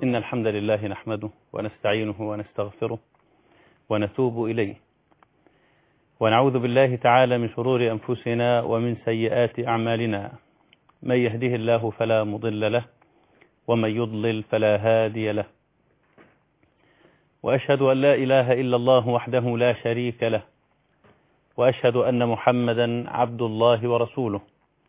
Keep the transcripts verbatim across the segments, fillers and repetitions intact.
إن الحمد لله نحمده ونستعينه ونستغفره ونتوب إليه، ونعوذ بالله تعالى من شرور أنفسنا ومن سيئات أعمالنا، من يهده الله فلا مضل له ومن يضلل فلا هادي له، وأشهد أن لا إله إلا الله وحده لا شريك له، وأشهد أن محمدا عبد الله ورسوله.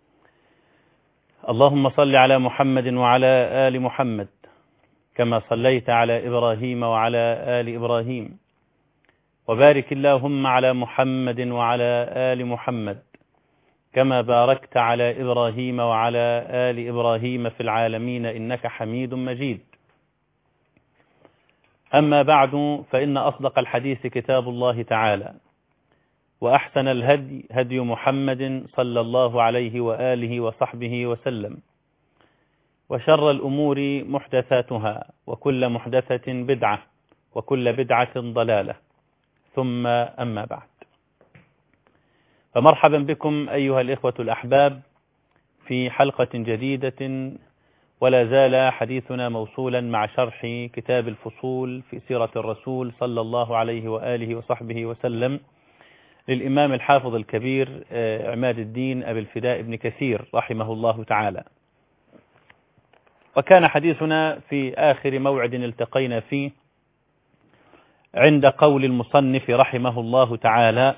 اللهم صل على محمد وعلى آل محمد كما صليت على إبراهيم وعلى آل إبراهيم، وبارك اللهم على محمد وعلى آل محمد كما باركت على إبراهيم وعلى آل إبراهيم في العالمين إنك حميد مجيد. أما بعد، فإن أصدق الحديث كتاب الله تعالى، وأحسن الهدي هدي محمد صلى الله عليه وآله وصحبه وسلم، وشر الأمور محدثاتها، وكل محدثة بدعة، وكل بدعة ضلالة، ثم أما بعد. فمرحبا بكم أيها الإخوة الأحباب في حلقة جديدة، ولا زال حديثنا موصولا مع شرح كتاب الفصول في سيرة الرسول صلى الله عليه وآله وصحبه وسلم للإمام الحافظ الكبير عماد الدين أبي الفداء ابن كثير رحمه الله تعالى. وكان حديثنا في آخر موعد التقينا فيه عند قول المصنف رحمه الله تعالى: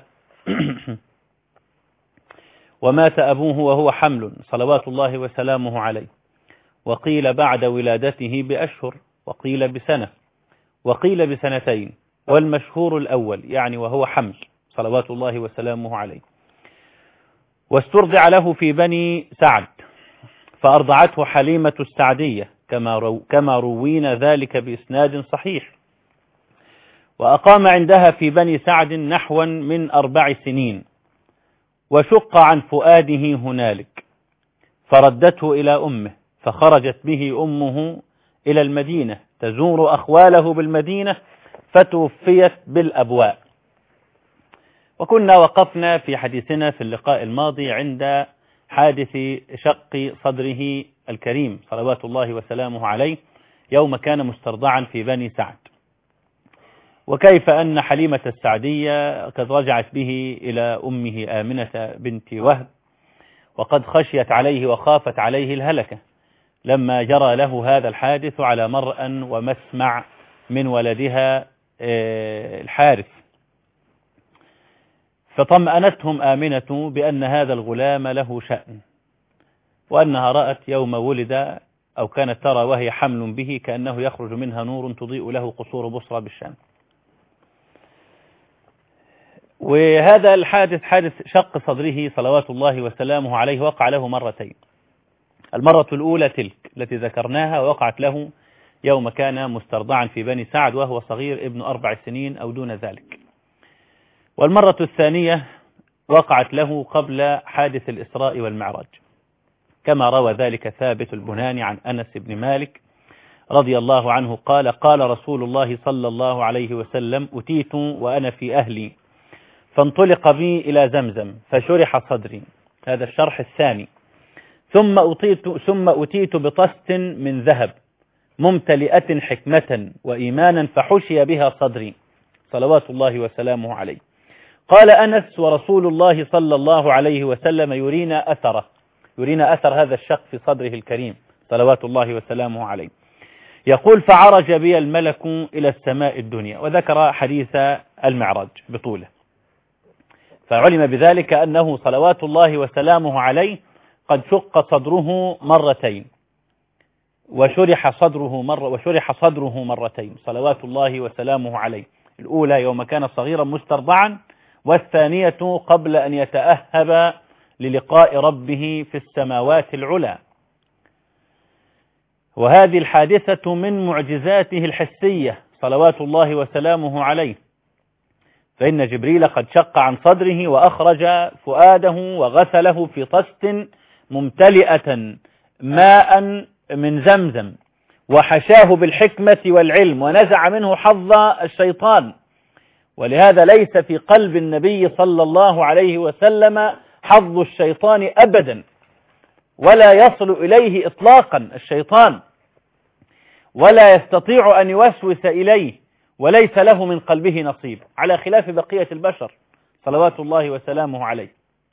ومات أبوه وهو حمل صلوات الله وسلامه عليه، وقيل بعد ولادته بأشهر، وقيل بسنة، وقيل بسنتين، والمشهور الأول يعني وهو حمل صلوات الله وسلامه عليه. واسترضع له في بني سعد، فأرضعته حليمة السعدية كما رو كما روينا ذلك بإسناد صحيح. وأقام عندها في بني سعد نحوا من أربع سنين، وشق عن فؤاده هنالك، فردته إلى أمه، فخرجت به أمه إلى المدينة تزور أخواله بالمدينة، فتوفيت بالأبواء. وكنا وقفنا في حديثنا في اللقاء الماضي عند حادث شق صدره الكريم صلوات الله وسلامه عليه يوم كان مسترضعا في بني سعد، وكيف أن حليمة السعدية قد رجعت به إلى أمه آمنة بنت وهب، وقد خشيت عليه وخافت عليه الهلكة لما جرى له هذا الحادث على مرأى ومسمع من ولدها الحارث، فطمأنتهم آمنة بأن هذا الغلام له شأن، وأنها رأت يوم ولد أو كانت ترى وهي حمل به كأنه يخرج منها نور تضيء له قصور بصرى بالشام. وهذا الحادث حادث شق صدره صلوات الله وسلامه عليه وقع له مرتين. المرة الأولى تلك التي ذكرناها، وقعت له يوم كان مسترضعا في بني سعد وهو صغير ابن أربع سنين أو دون ذلك. والمرة الثانية وقعت له قبل حادث الإسراء والمعراج، كما روى ذلك ثابت البناني عن أنس بن مالك رضي الله عنه قال: قال رسول الله صلى الله عليه وسلم: أتيت وأنا في أهلي، فانطلق بي إلى زمزم فشرح صدري. هذا الشرح الثاني. ثم أتيت, ثم أتيت بطست من ذهب ممتلئة حكمة وإيمانا، فحشي بها صدري صلوات الله وسلامه عليه. قال أنس: ورسول الله صلى الله عليه وسلم يرينا أثره يرينا أثر هذا الشق في صدره الكريم صلوات الله وسلامه عليه. يقول: فعرج بي الملك إلى السماء الدنيا، وذكر حديث المعراج بطوله، فعلم بذلك أنه صلوات الله وسلامه عليه قد شق صدره مرتين، وشرح صدره مرة وشرح صدره مرتين صلوات الله وسلامه عليه. الأولى يوم كان صغيرا مسترضعا، والثانية قبل أن يتأهب للقاء ربه في السماوات العلى. وهذه الحادثة من معجزاته الحسية صلوات الله وسلامه عليه، فإن جبريل قد شق عن صدره وأخرج فؤاده وغسله في طست ممتلئة ماء من زمزم، وحشاه بالحكمة والعلم، ونزع منه حظ الشيطان. ولهذا ليس في قلب النبي صلى الله عليه وسلم حظ الشيطان أبدا، ولا يصل إليه إطلاقا الشيطان. ولا يستطيع أن يوسوس إليه وليس له من قلبه نصيب، على خلاف بقية البشر صلوات الله وسلامه عليه.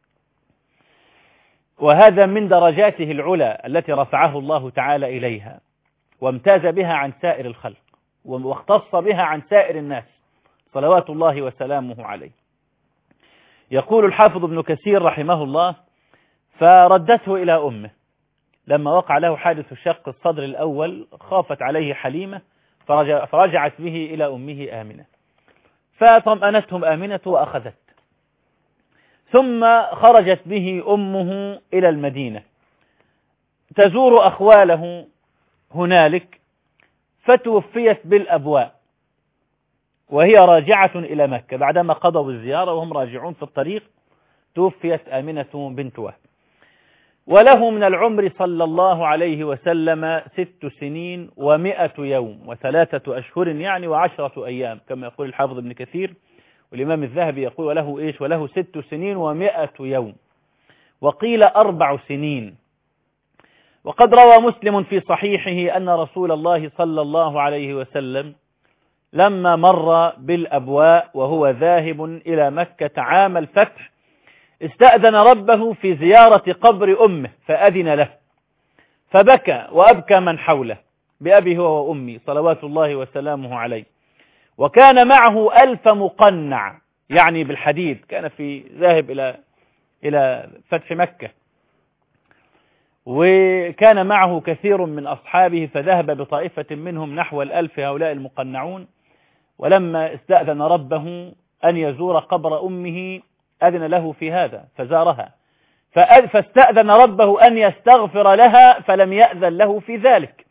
وهذا من درجاته العلى التي رفعه الله تعالى إليها، وامتاز بها عن سائر الخلق، واختص بها عن سائر الناس صلوات الله وسلامه عليه. يقول الحافظ ابن كثير رحمه الله: فردته إلى أمه لما وقع له حادث شق الصدر الأول، خافت عليه حليمة فرجع فرجعت به إلى أمه آمنة، فطمأنتهم آمنة وأخذت، ثم خرجت به أمه إلى المدينة تزور أخواله هنالك، فتوفيت بالأبواء وهي راجعة إلى مكة بعدما قضوا الزيارة، وهم راجعون في الطريق توفيت آمنة بنت وهب. وله من العمر صلى الله عليه وسلم ست سنين ومئة يوم وثلاثة أشهر، يعني وعشرة أيام كما يقول الحافظ ابن كثير. والإمام الذهبي يقول وله إيش؟ وله ست سنين ومئة يوم، وقيل أربع سنين. وقد روى مسلم في صحيحه أن رسول الله صلى الله عليه وسلم لما مر بالأبواء وهو ذاهب إلى مكة عام الفتح استأذن ربه في زيارة قبر أمه فأذن له، فبكى وأبكى من حوله بأبي هو وأمي صلوات الله وسلامه عليه. وكان معه ألف مقنع، يعني بالحديد، كان في ذاهب إلى إلى فتح مكة، وكان معه كثير من أصحابه، فذهب بطائفة منهم نحو الألف هؤلاء المقنعون. ولما استأذن ربه أن يزور قبر أمه أذن له في هذا فزارها، فاستأذن ربه أن يستغفر لها فلم يأذن له في ذلك،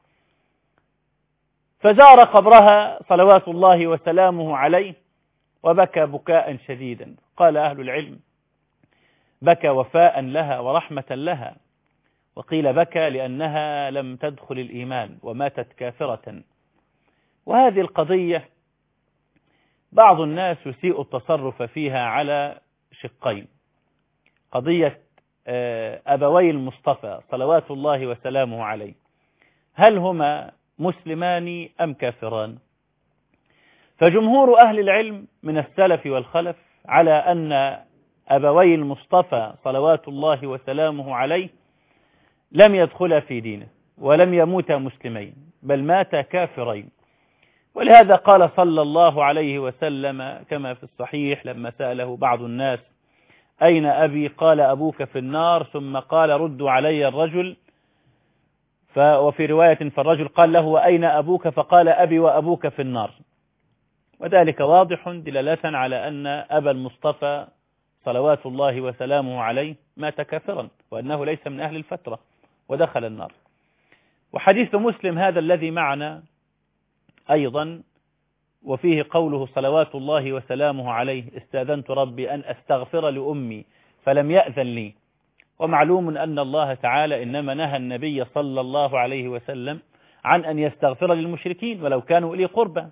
فزار قبرها صلوات الله وسلامه عليه وبكى بكاء شديدا. قال أهل العلم: بكى وفاء لها ورحمة لها، وقيل بكى لأنها لم تدخل الإيمان وماتت كافرة. وهذه القضية بعض الناس يسيء التصرف فيها على شقين: قضية أبوي المصطفى صلوات الله وسلامه عليه، هل هما مسلمان أم كافران؟ فجمهور أهل العلم من السلف والخلف على أن أبوي المصطفى صلوات الله وسلامه عليه لم يدخلا في دينه ولم يموتا مسلمين، بل ماتا كافرين. ولهذا قال صلى الله عليه وسلم كما في الصحيح لما سأله بعض الناس: أين أبي؟ قال: أبوك في النار. ثم قال: ردوا علي الرجل. وفي رواية فالرجل قال له: وأين أبوك؟ فقال: أبي وأبوك في النار. وذلك واضح دلالة على أن أبا المصطفى صلوات الله وسلامه عليه مات كافرا، وأنه ليس من أهل الفترة ودخل النار. وحديث مسلم هذا الذي معنا أيضا وفيه قوله صلوات الله وسلامه عليه: استأذنت ربي أن أستغفر لأمي فلم يأذن لي. ومعلوم أن الله تعالى إنما نهى النبي صلى الله عليه وسلم عن أن يستغفر للمشركين ولو كانوا إلي قربى.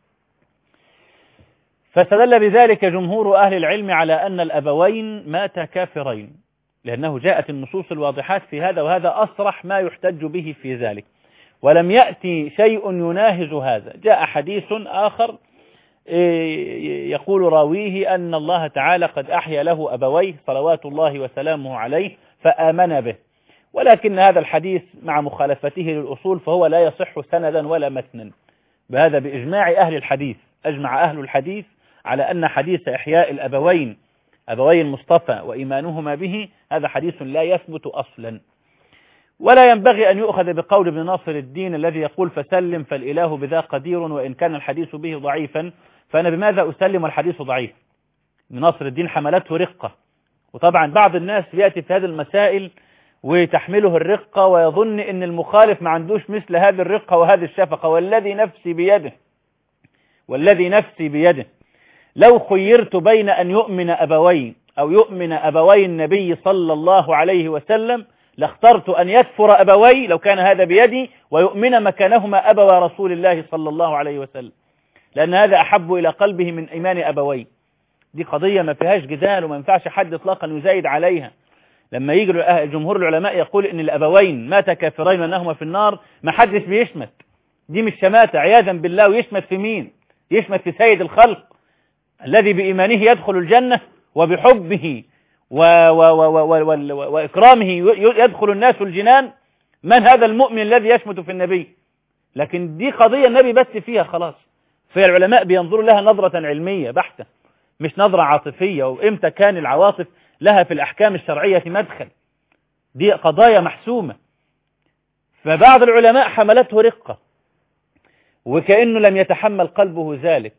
فاستدل بذلك جمهور أهل العلم على أن الأبوين ماتا كافرين، لأنه جاءت النصوص الواضحات في هذا، وهذا أصرح ما يحتج به في ذلك، ولم يأتي شيء يناهز هذا. جاء حديث آخر يقول راويه أن الله تعالى قد أحيا له أبويه صلوات الله وسلامه عليه فآمن به، ولكن هذا الحديث مع مخالفته للأصول فهو لا يصح سندا ولا متنا. بهذا بإجماع أهل الحديث، أجمع أهل الحديث على أن حديث إحياء الأبوين أبوي المصطفى وإيمانهما به هذا حديث لا يثبت أصلا. ولا ينبغي أن يؤخذ بقول ابن ناصر الدين الذي يقول: فسلم فالإله بذا قدير، وإن كان الحديث به ضعيفا فأنا بماذا أسلم والحديث ضعيف؟ ابن ناصر الدين حملته رقة، وطبعا بعض الناس يأتي في هذه المسائل وتحمله الرقة ويظن أن المخالف ما عندوش مثل هذه الرقة وهذه الشفقة. والذي نفسي بيده والذي نفسي بيده لو خيرت بين أن يؤمن أبوي أو يؤمن أبوي النبي صلى الله عليه وسلم لاخترت أن يكفر أبوي لو كان هذا بيدي، ويؤمن مكانهما أبوى رسول الله صلى الله عليه وسلم، لأن هذا أحب إلى قلبه من إيمان أبوي. دي قضية ما فيهاش جدال وما ينفعش حد إطلاقا يزايد عليها. لما يجي جمهور العلماء يقول إن الأبوين مات كافرين وأنهما في النار، ما حدش بيشمت دي مش شماتة عياذا بالله. ويشمت في مين؟ يشمت في سيد الخلق الذي بإيمانه يدخل الجنة وبحبه و و و و و وإكرامه يدخل الناس الجنان. من هذا المؤمن الذي يشمت في النبي؟ لكن دي قضية النبي بس فيها خلاص. فالعلماء بينظروا لها نظرة علمية بحتة مش نظرة عاطفية. وإمتى كان العواطف لها في الأحكام الشرعية مدخل؟ دي قضايا محسومة. فبعض العلماء حملته رقة وكأنه لم يتحمل قلبه ذلك،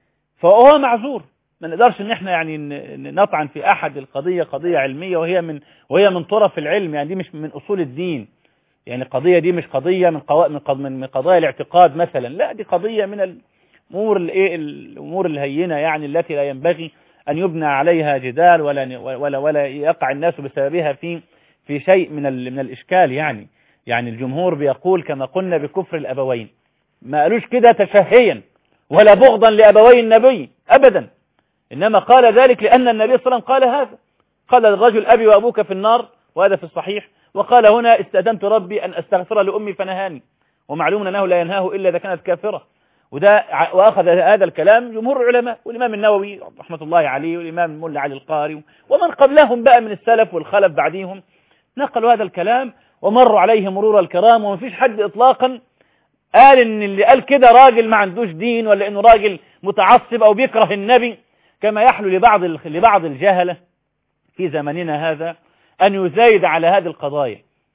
فهو معذور. ما نقدرش ان احنا يعني نطعن في احد. القضية قضية علمية وهي من وهي من طرف العلم، يعني دي مش من اصول الدين. يعني القضية دي مش قضية من قوا... من من قضايا الاعتقاد مثلا، لا دي قضية من الامور الايه الامور الهينة، يعني التي لا ينبغي ان يبنى عليها جدال ولا ولا ولا يقع الناس بسببها في في شيء من ال... من الاشكال. يعني يعني الجمهور بيقول كما قلنا بكفر الابوين، ما قالوش كده تشهيا ولا بغضا لابوي النبي ابدا، إنما قال ذلك لأن النبي صلى الله عليه وسلم قال هذا. قال للرجل أبي وأبوك في النار، وهذا في الصحيح. وقال هنا استأذنت ربي أن أستغفر لأمي فنهاني، ومعلوم أنه لا ينهاه إلا إذا كانت كافرة. وده وأخذ هذا الكلام جمهور العلماء، والإمام النووي رحمة الله عليه، والإمام الملا علي القاري، ومن قبلهم بقى من السلف والخلف بعديهم نقلوا هذا الكلام ومروا عليه مرور الكرام. وما فيش حد إطلاقا قال إن اللي قال كده راجل ما عندوش دين، ولا إنه راجل متعصب أو بيكره النبي، كما يحلو لبعض لبعض الجهلة في زمننا هذا أن يزايد على هذه القضايا.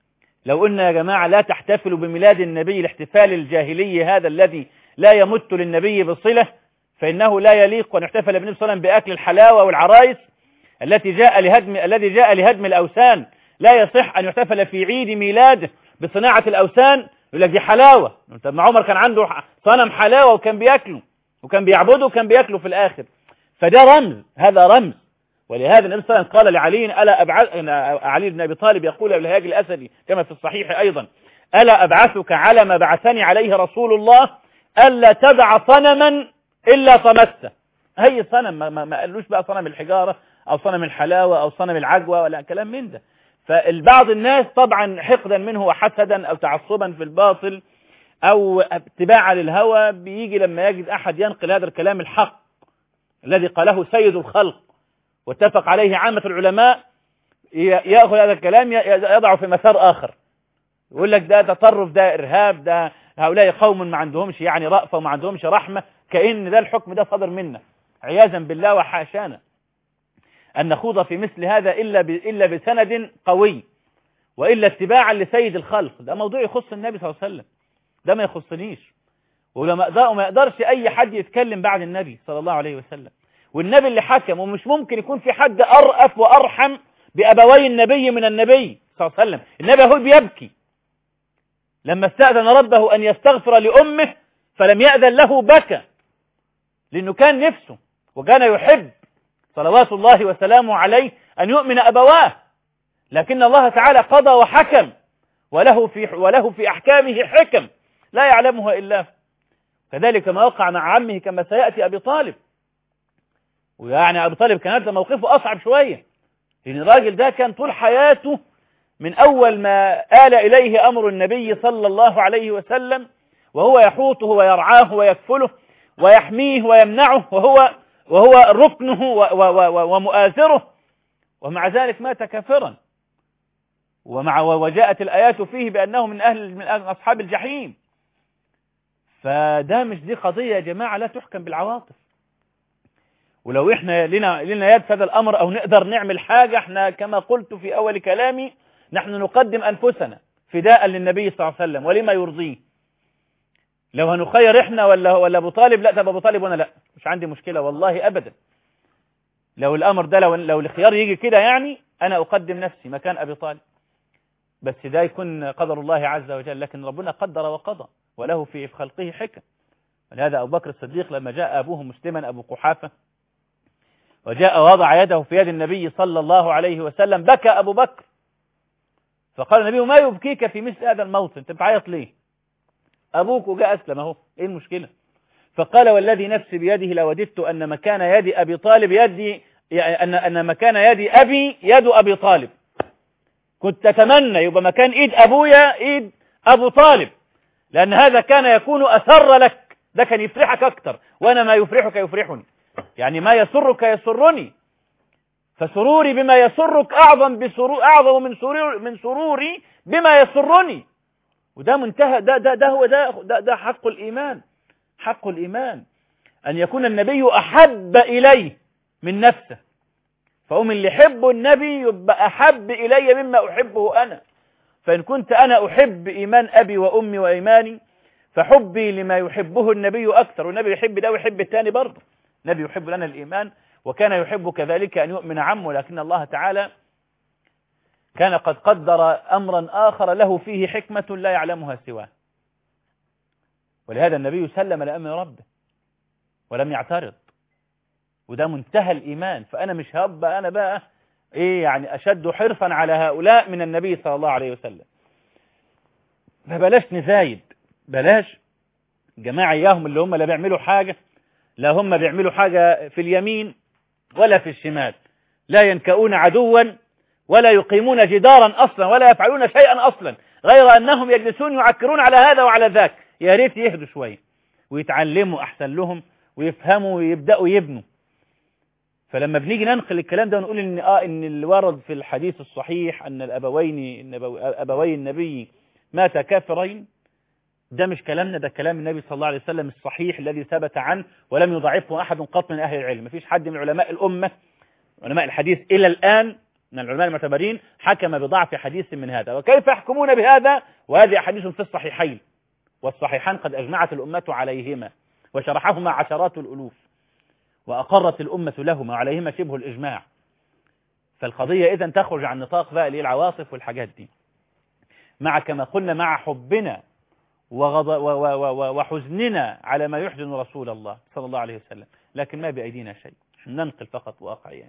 لو قلنا يا جماعة لا تحتفلوا بميلاد النبي الاحتفال الجاهلي هذا الذي لا يمت للنبي بصلة، فإنه لا يليق. ونحتفل بالنبي صلى الله عليه وسلم بأكل الحلاوة والعرايس التي جاء لهدم الذي جاء لهدم الأوثان. لا يصح أن يحتفل في عيد ميلاده بصناعة الأوثان. يقول لك دي حلاوة. طب ما عمر كان عنده صنم حلاوة وكان بياكله وكان بيعبده وكان بياكله في الآخر. فده رمز، هذا رمز. ولهذا النبي صلى الله عليه وسلم قال لعلي ألا أبعث، علي بن أبي طالب يقول لهاج الأسدي كما في الصحيح أيضا: ألا أبعثك على ما بعثني عليه رسول الله ألا تدع صنما إلا طمسته. هي صنم، ما, ما, ما قالوش بقى صنم الحجارة أو صنم الحلاوة أو صنم العجوة ولا كلام من ده. فالبعض الناس طبعا حقدا منه وحسدا أو تعصبا في الباطل أو اتباعا للهوى بيجي لما يجد أحد ينقل هذا الكلام الحق الذي قاله سيد الخلق واتفق عليه عامة العلماء، يأخذ هذا الكلام يضعه في مسار آخر، يقول لك ده تطرف، ده إرهاب، ده هؤلاء قوم ما عندهمش يعني رأفة وما عندهمش رحمة، كأن ده الحكم ده صدر منا. عياذا بالله وحاشانا أن نخوض في مثل هذا إلا إلا بسند قوي وإلا اتباعا لسيد الخلق. ده موضوع يخص النبي صلى الله عليه وسلم، ده ما يخصنيش. وما يقدرش أي حد يتكلم بعد النبي صلى الله عليه وسلم، والنبي اللي حكم. ومش ممكن يكون في حد أرأف وأرحم بأبوي النبي من النبي صلى الله عليه وسلم. النبي هو بيبكي لما استأذن ربه أن يستغفر لأمه فلم يأذن له، بكى لأنه كان نفسه وكان يحب صلوات الله وسلامه عليه أن يؤمن أبواه، لكن الله تعالى قضى وحكم، وله في وله في أحكامه حكم لا يعلمها إلا هو. كذلك ما وقع مع عمه كما سيأتي أبي طالب. ويعني أبي طالب كان هذا موقفه أصعب شوية، لأن الراجل ده كان طول حياته من أول ما آل إليه أمر النبي صلى الله عليه وسلم وهو يحوطه ويرعاه ويكفله ويحميه ويمنعه، وهو وهو ركنه ومؤازره، ومع ذلك مات كافرا. ومع وجاءت الآيات فيه بأنه من أهل من أصحاب الجحيم. فده مش دي قضية يا جماعة لا تحكم بالعواطف. ولو احنا لنا لنا يد في هذا الأمر أو نقدر نعمل حاجة، احنا كما قلت في أول كلامي نحن نقدم أنفسنا فداء للنبي صلى الله عليه وسلم ولما يرضيه. لو هنخير احنا ولا ولا أبو طالب، لا تبقى أبو طالب وانا لا، مش عندي مشكلة والله أبدا. لو الأمر ده لو لو الخيار يجي كده يعني أنا أقدم نفسي مكان أبي طالب، بس ده يكون قدر الله عز وجل. لكن ربنا قدر وقضى وله في خلقه حكم. ولهذا أبو بكر الصديق لما جاء أبوه مسلما أبو قحافة وجاء وضع يده في يد النبي صلى الله عليه وسلم بكى أبو بكر، فقال النبي: ما يبكيك في مثل هذا الموطن؟ انت بتعيط ليه؟ أبوك وجاء أسلم أهو، إيه المشكلة؟ فقال: والذي نفسي بيده لوددت أن مكان يد أبي طالب يدي، أن أن مكان يد أبي يد أبي طالب. كنت أتمنى يبقى مكان إيد أبويا إيد أبو طالب، لأن هذا كان يكون أسر لك، ده كان يفرحك أكتر، وأنا ما يفرحك يفرحني، يعني ما يسرك يسرني، فسروري بما يسرك أعظم بسرور أعظم من سرور من سروري بما يسرني. وده منتهى ده ده ده هو ده ده, ده حق الإيمان. حق الإيمان أن يكون النبي أحب إليه من نفسه، فأم اللي يحب النبي يبقى أحب إلي مما أحبه أنا. فإن كنت أنا أحب إيمان أبي وأمي وإيماني، فحبي لما يحبه النبي أكثر، والنبي يحب ده ويحب الثاني برضه. النبي يحب لنا الإيمان، وكان يحب كذلك أن يؤمن عمه، لكن الله تعالى كان قد قدر أمرا آخر له فيه حكمة لا يعلمها سواه، ولهذا النبي سلم لأمر ربه ولم يعترض، وده منتهى الإيمان. فأنا مش هبقى أنا بقى إيه يعني أشد حرصا على هؤلاء من النبي صلى الله عليه وسلم. فبلاش نزايد، بلاش جماعة إياهم اللي هم لا بيعملوا حاجة، لا هم بيعملوا حاجة في اليمين ولا في الشمال، لا ينكؤون عدوا ولا يقيمون جدارا أصلا ولا يفعلون شيئا أصلا، غير أنهم يجلسون يعكرون على هذا وعلى ذاك. يا ريت يهدوا شوية ويتعلموا أحسن لهم ويفهموا ويبدأوا يبنوا. فلما بنيجي ننقل الكلام ده ونقول إن آه إن اللي ورد في الحديث الصحيح أن الأبوين أبوي النبي ماتا كافرين، ده مش كلامنا، ده كلام النبي صلى الله عليه وسلم الصحيح الذي ثبت عنه ولم يضعفه أحد قط من أهل العلم. مفيش حد من علماء الأمة علماء الحديث إلى الآن من العلماء المعتبرين حكم بضعف حديث من هذا. وكيف يحكمون بهذا وهذه أحاديث في الصحيحين، والصحيحان قد أجمعت الأمة عليهما وشرحهما عشرات الألوف، وأقرت الأمة لهما وعليهما شبه الإجماع. فالقضية إذن تخرج عن نطاق بقى العواصف والحاجات دي، مع كما قلنا مع حبنا وغض وحزننا على ما يحزن رسول الله صلى الله عليه وسلم، لكن ما بأيدينا شيء، ننقل فقط واقعيا.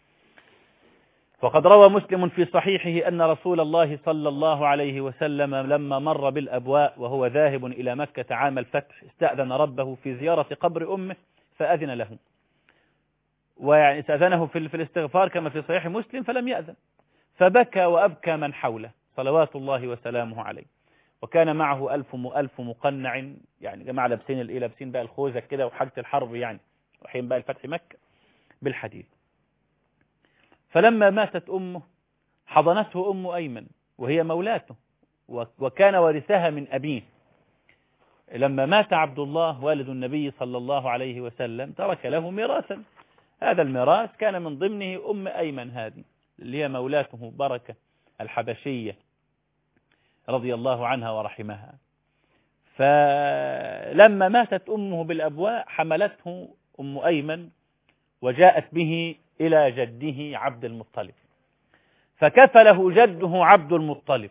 وقد روى مسلم في صحيحه أن رسول الله صلى الله عليه وسلم لما مر بالأبواء وهو ذاهب إلى مكة عام الفتح استأذن ربه في زيارة قبر أمه فأذن له، ويعني استأذنه في الاستغفار كما في صحيح مسلم فلم يأذن، فبكى وأبكى من حوله صلوات الله وسلامه عليه، وكان معه ألف ألف مقنع، يعني جماعة لابسين الإيه لابسين بقى الخوذة كده وحاجة الحرب يعني، وحين بقى الفتح مكة بالحديث. فلما ماتت أمه حضنته أم أيمن وهي مولاته، وكان ورثها من أبيه. لما مات عبد الله والد النبي صلى الله عليه وسلم ترك له ميراثا، هذا الميراث كان من ضمنه أم أيمن هذه اللي هي مولاته بركة الحبشية رضي الله عنها ورحمها. فلما ماتت أمه بالأبواء حملته أم أيمن وجاءت به إلى جده عبد المطلب، فكفله جده عبد المطلب.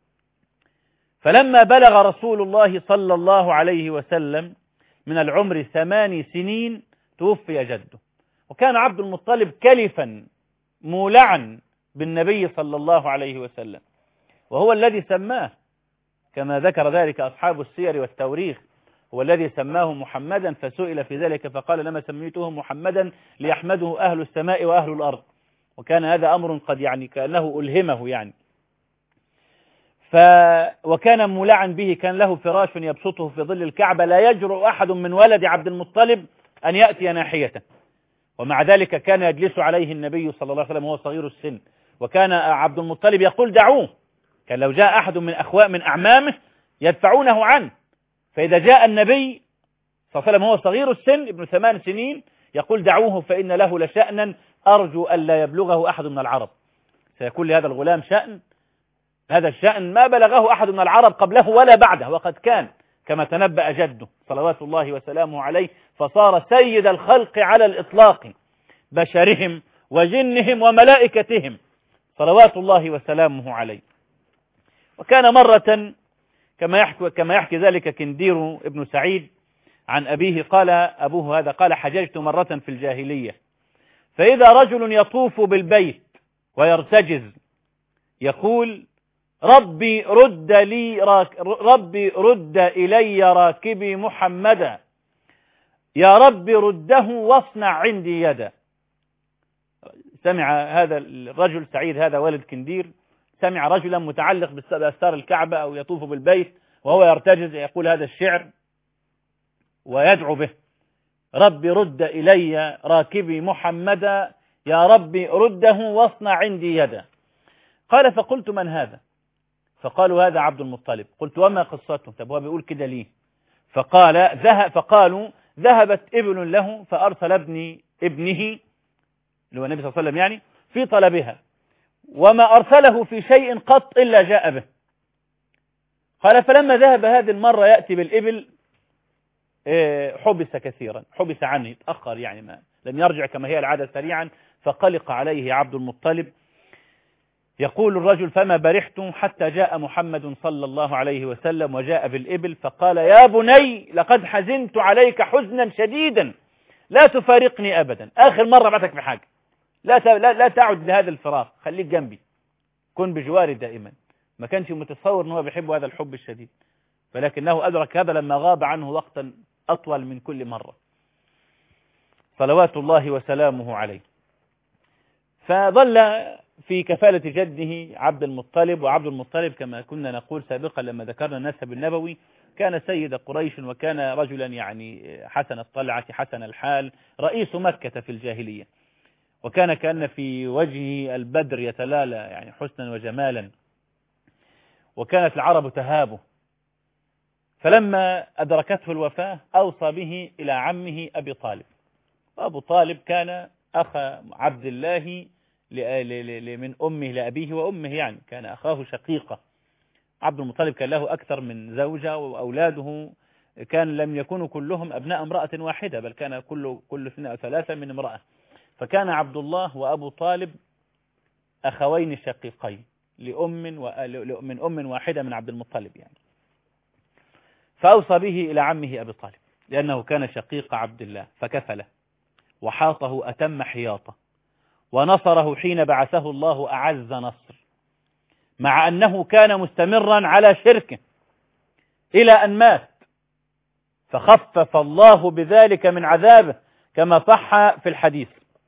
فلما بلغ رسول الله صلى الله عليه وسلم من العمر ثمان سنين توفي جده، وكان عبد المطلب كلفا مولعا بالنبي صلى الله عليه وسلم، وهو الذي سماه كما ذكر ذلك أصحاب السير والتوريخ، هو الذي سماه محمدا، فسئل في ذلك فقال لما سميته محمدا ليحمده أهل السماء وأهل الأرض، وكان هذا أمر قد يعني كأنه ألهمه يعني. ف وكان مولعا به، كان له فراش يبسطه في ظل الكعبة، لا يجرؤ أحد من ولد عبد المطلب أن يأتي ناحيته، ومع ذلك كان يجلس عليه النبي صلى الله عليه وسلم وهو صغير السن، وكان عبد المطلب يقول دعوه، كان لو جاء أحد من أخوة من أعمامه يدفعونه عنه، فإذا جاء النبي صلى الله عليه وسلم وهو صغير السن ابن ثمان سنين يقول دعوه فإن له لشأنا أرجو أن لا يبلغه أحد من العرب، سيكون لهذا الغلام شأن، هذا الشأن ما بلغه أحد من العرب قبله ولا بعده، وقد كان كما تنبأ جده صلوات الله وسلامه عليه، فصار سيد الخلق على الإطلاق، بشرهم وجنهم وملائكتهم صلوات الله وسلامه عليه. وكان مرة كما يحكي, كما يحكي ذلك كندير ابن سعيد عن أبيه، قال أبوه هذا قال حججت مرة في الجاهلية، فإذا رجل يطوف بالبيت ويرتجز يقول ربي رد لي راك ربي رد إلي راكبي محمدا، يا ربي رده واصنع عندي يدا. سمع هذا الرجل سعيد هذا والد كندير، سمع رجلا متعلق بأستار الكعبة أو يطوف بالبيت وهو يرتجز يقول هذا الشعر ويدعو به: ربي رد إلي راكبي محمدا، يا ربي رده واصنع عندي يدا. قال: فقلت: من هذا؟ فقالوا: هذا عبد المطلب. قلت: وما قصته؟ طب هو بيقول كده ليه؟ فقال ذهب فقالوا: ذهبت ابن له فأرسل ابني ابنه اللي هو النبي صلى الله عليه وسلم يعني في طلبها، وما أرسله في شيء قط إلا جاء به. قال: فلما ذهب هذه المرة يأتي بالإبل حبس كثيرا، حبس عنه، تأخر يعني ما لم يرجع كما هي العادة سريعا، فقلق عليه عبد المطلب. يقول الرجل: فما برحت حتى جاء محمد صلى الله عليه وسلم وجاء بالإبل، فقال: يا بني لقد حزنت عليك حزنا شديدا، لا تفارقني أبدا، آخر مرة بعتك بحاجة، لا لا لا تعد لهذا الفراق، خليك جنبي، كن بجواري دائما. ما كانش متصور أنه بيحب هذا الحب الشديد، ولكنه أدرك هذا لما غاب عنه وقتا أطول من كل مرة، صلوات الله وسلامه عليه. فظل في كفالة جده عبد المطلب، وعبد المطلب كما كنا نقول سابقا لما ذكرنا النسب النبوي كان سيد قريش، وكان رجلا يعني حسن الطلعة حسن الحال، رئيس مكة في الجاهلية، وكان كأن في وجهه البدر يتلالى يعني حسنا وجمالا، وكانت العرب تهابه. فلما أدركته الوفاة أوصى به إلى عمه أبي طالب، وأبو طالب كان أخا عبد الله من أمه لأبيه وأمه، يعني كان أخاه شقيقة. عبد المطلب كان له أكثر من زوجة، وأولاده كان لم يكونوا كلهم أبناء امرأة واحدة، بل كان كل كل اثنين أو ثلاثة من امرأة. فكان عبد الله وأبو طالب أخوين شقيقين لأم من أم واحدة من عبد المطلب يعني. فأوصى به إلى عمه أبي طالب لأنه كان شقيق عبد الله، فكفله وحاطه أتم حياطة، ونصره حين بعثه الله أعز نصر، مع أنه كان مستمرا على شركه إلى أن مات، فخفف الله بذلك من عذابه كما صح في الحديث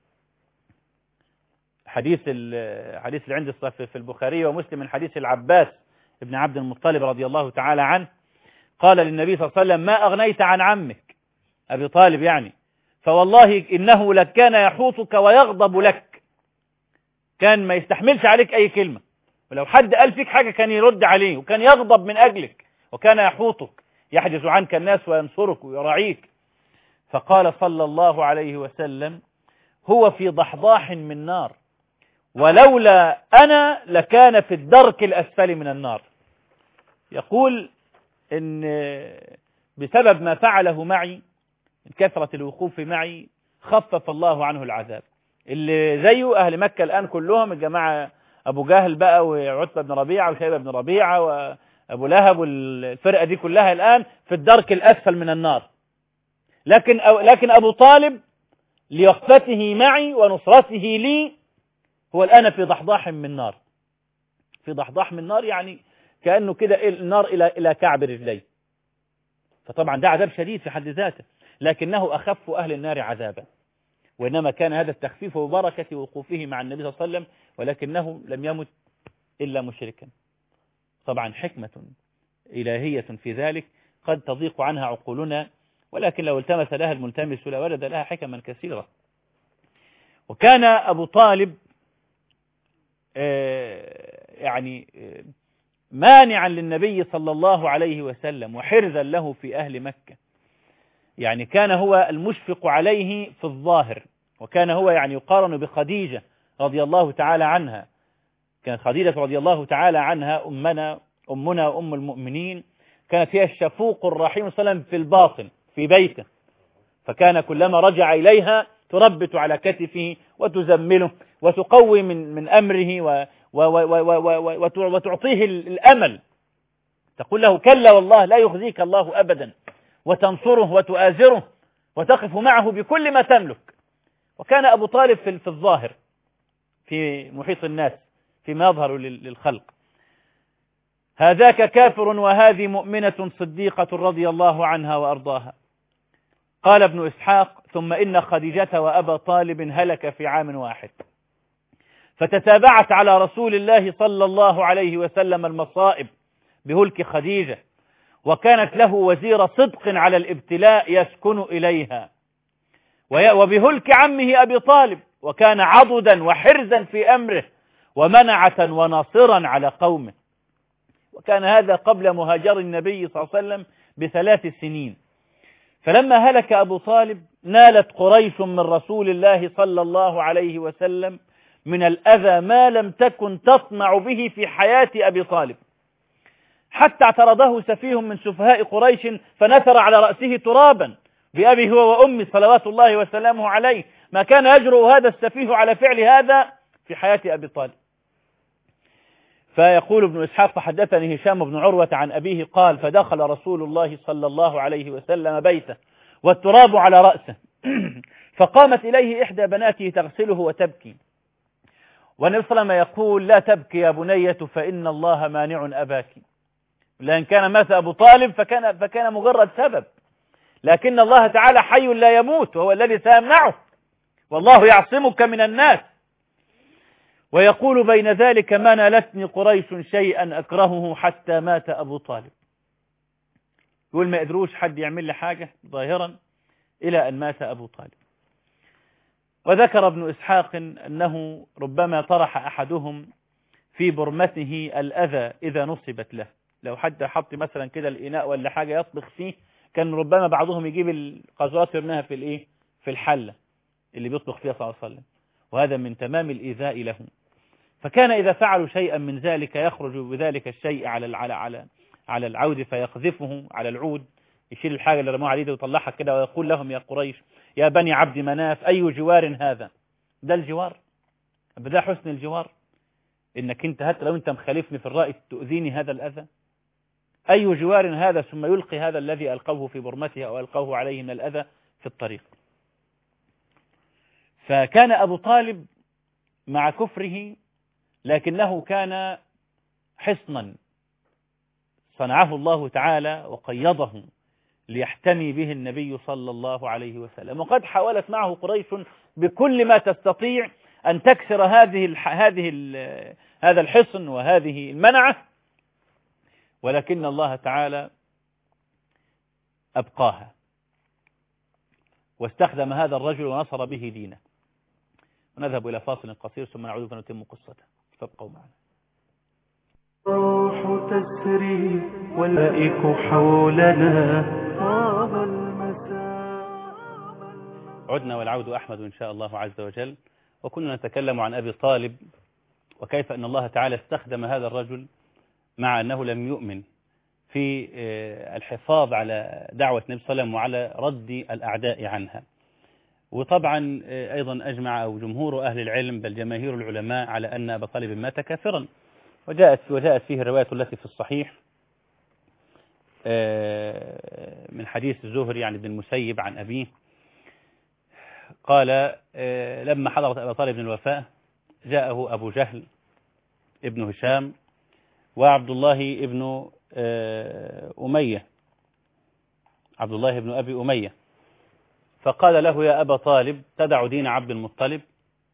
حديث الحديث اللي عند في البخاري ومسلم من حديث العباس ابن عبد المطلب رضي الله تعالى عنه، قال للنبي صلى الله عليه وسلم: ما أغنيت عن عمك أبي طالب يعني، فوالله إنه لكان يحوطك ويغضب لك، كان ما يستحملش عليك أي كلمة، ولو حد قال فيك حاجة كان يرد عليه، وكان يغضب من أجلك، وكان يحوطك يحجز عنك الناس وينصرك ويراعيك. فقال صلى الله عليه وسلم: هو في ضحضاح من نار، ولولا أنا لكان في الدرك الأسفل من النار. يقول إن بسبب ما فعله معي من كثرة الوقوف معي خفف الله عنه العذاب. اللي زيه أهل مكة الآن كلهم، الجماعة أبو جهل بقى وعتبة بن ربيعة وشيبة بن ربيعة وأبو لهب والفرقة دي كلها الآن في الدرك الأسفل من النار، لكن لكن أبو طالب لوقفته معي ونصرته لي هو الآن في ضحضاح من نار. في ضحضاح من نار يعني كأنه كده النار إلى إلى كعب رجليه، فطبعا ده عذاب شديد في حد ذاته، لكنه أخف أهل النار عذابا، وإنما كان هذا التخفيف وبركة وقوفه مع النبي صلى الله عليه وسلم، ولكنه لم يمت إلا مشركا. طبعا حكمة إلهية في ذلك قد تضيق عنها عقولنا، ولكن لو التمس لها الملتمس لوجد لها حكما كثيرة. وكان أبو طالب يعني مانعا للنبي صلى الله عليه وسلم وحرزا له في أهل مكة، يعني كان هو المشفق عليه في الظاهر، وكان هو يعني يقارن بخديجة رضي الله تعالى عنها. كانت خديجة رضي الله تعالى عنها أمنا أمنا أم المؤمنين، كانت هي الشفوق الرحيم صلى الله عليه وسلم في الباطن في بيته، فكان كلما رجع إليها تربت على كتفه وتزمله وتقوي من من أمره و و و و و وتعطيه الأمل، تقول له: كلا والله لا يخزيك الله أبدا، وتنصره وتؤازره وتقف معه بكل ما تملك. وكان أبو طالب في في الظاهر في محيط الناس فيما يظهر للخلق: هذاك كافر وهذه مؤمنة صديقة رضي الله عنها وأرضاها. قال ابن إسحاق: ثم إن خديجة وأبا طالب هلك في عام واحد، فتتابعت على رسول الله صلى الله عليه وسلم المصائب بهلك خديجة، وكانت له وزير صدق على الابتلاء يسكن إليها، وبهلك عمه أبي طالب، وكان عضدا وحرزا في أمره ومنعة وناصرا على قومه. وكان هذا قبل مهاجر النبي صلى الله عليه وسلم بثلاث سنين. فلما هلك أبو طالب نالت قريش من رسول الله صلى الله عليه وسلم من الأذى ما لم تكن تطمع به في حياة أبي طالب، حتى اعترضه سفيه من سفهاء قريش فنثر على رأسه ترابا بأبي هو وأمي صلوات الله وسلامه عليه. ما كان يجرؤ هذا السفيه على فعل هذا في حياة أبي طالب. فيقول ابن إسحاق: فحدثني هشام بن عروة عن أبيه قال: فدخل رسول الله صلى الله عليه وسلم بيته والتراب على رأسه، فقامت إليه إحدى بناته تغسله وتبكي، والنبي صلى الله عليه وسلم يقول: لا تبكي يا بنية فإن الله مانع أباك. لأن كان مات أبو طالب فكان, فكان مجرد سبب، لكن الله تعالى حي لا يموت وهو الذي سيمنعه، والله يعصمك من الناس. ويقول: بين ذلك ما نالتني قريش شيئا أكرهه حتى مات أبو طالب. يقول ما قدروش حد يعمل لي حاجة ظاهرا إلى أن مات أبو طالب. وذكر ابن إسحاق أنه ربما طرح أحدهم في برمته الأذى إذا نصبت له. لو حد حط مثلا كده الإناء ولا حاجة يطبخ فيه، كان ربما بعضهم يجيب القذرات يرميها في الإيه في الحلة اللي بيطبخ فيها صلى الله عليه وسلم، وهذا من تمام الإيذاء لهم. فكان إذا فعلوا شيئا من ذلك يخرج بذلك الشيء على على على على العود فيقذفه على العود، يشيل الحاجة اللي رموها عليه ويطلعها كده ويقول لهم: يا قريش يا بني عبد مناف أي جوار هذا؟ ده الجوار، ده حسن الجوار، إنك أنت حتى لو أنت مخالفني في الرأي تؤذيني هذا الأذى. أي جوار هذا؟ ثم يلقي هذا الذي ألقوه في برمته أو ألقوه عليه من الأذى في الطريق. فكان أبو طالب مع كفره لكنه كان حصنا صنعه الله تعالى وقيضه ليحتمي به النبي صلى الله عليه وسلم. وقد حاولت معه قريش بكل ما تستطيع أن تكسر هذه هذه هذا الحصن وهذه المنعة، ولكن الله تعالى أبقاها واستخدم هذا الرجل ونصر به دينه. ونذهب إلى فاصل قصير ثم نعود فنتم قصته، فابقوا معنا. الروح تسري والملائك حولنا طاب المساء. عدنا والعود أحمد إن شاء الله عز وجل، وكنا نتكلم عن أبي طالب وكيف أن الله تعالى استخدم هذا الرجل مع أنه لم يؤمن في الحفاظ على دعوة النبي صلى الله عليه وسلم وعلى رد الأعداء عنها. وطبعا أيضا أجمع أو جمهور أهل العلم بل جماهير العلماء على أن أبا طالب مات كافرا، وجاءت وجاءت فيه الرواية التي في الصحيح من حديث الزهري عن ابن المسيب عن أبيه قال: لما حضرت أبا طالب بن الوفاة جاءه أبو جهل ابن هشام وعبد الله ابن أمية عبد الله ابن أبي أمية، فقال له: يا أبا طالب تدع دين عبد المطلب؟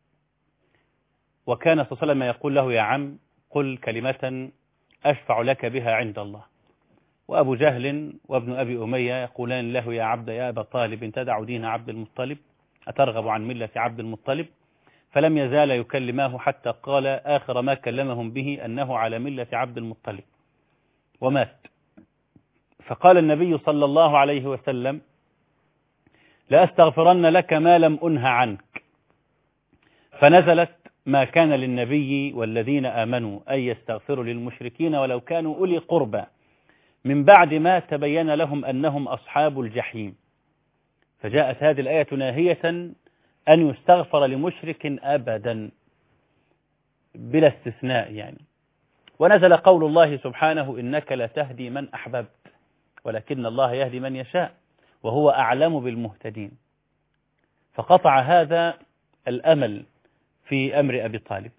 وكان صلى الله عليه وسلم يقول له: يا عم قل كلمة أشفع لك بها عند الله. وأبو جهل وابن أبي أمية يقولان له: يا عبد يا أبا طالب إن تدع دين عبد المطلب أترغب عن ملة عبد المطلب؟ فلم يزال يكلماه حتى قال آخر ما كلمهم به أنه على ملة عبد المطلب ومات. فقال النبي صلى الله عليه وسلم: لأستغفرن لك ما لم أنه عنك. فنزلت: ما كان للنبي والذين آمنوا أن يستغفروا للمشركين ولو كانوا أولي قربى من بعد ما تبين لهم أنهم أصحاب الجحيم. فجاءت هذه الآية ناهية أن يستغفر لمشرك أبدا بلا استثناء يعني. ونزل قول الله سبحانه: إنك لتهدي من أحببت ولكن الله يهدي من يشاء وهو أعلم بالمهتدين. فقطع هذا الأمل في أمر أبي طالب.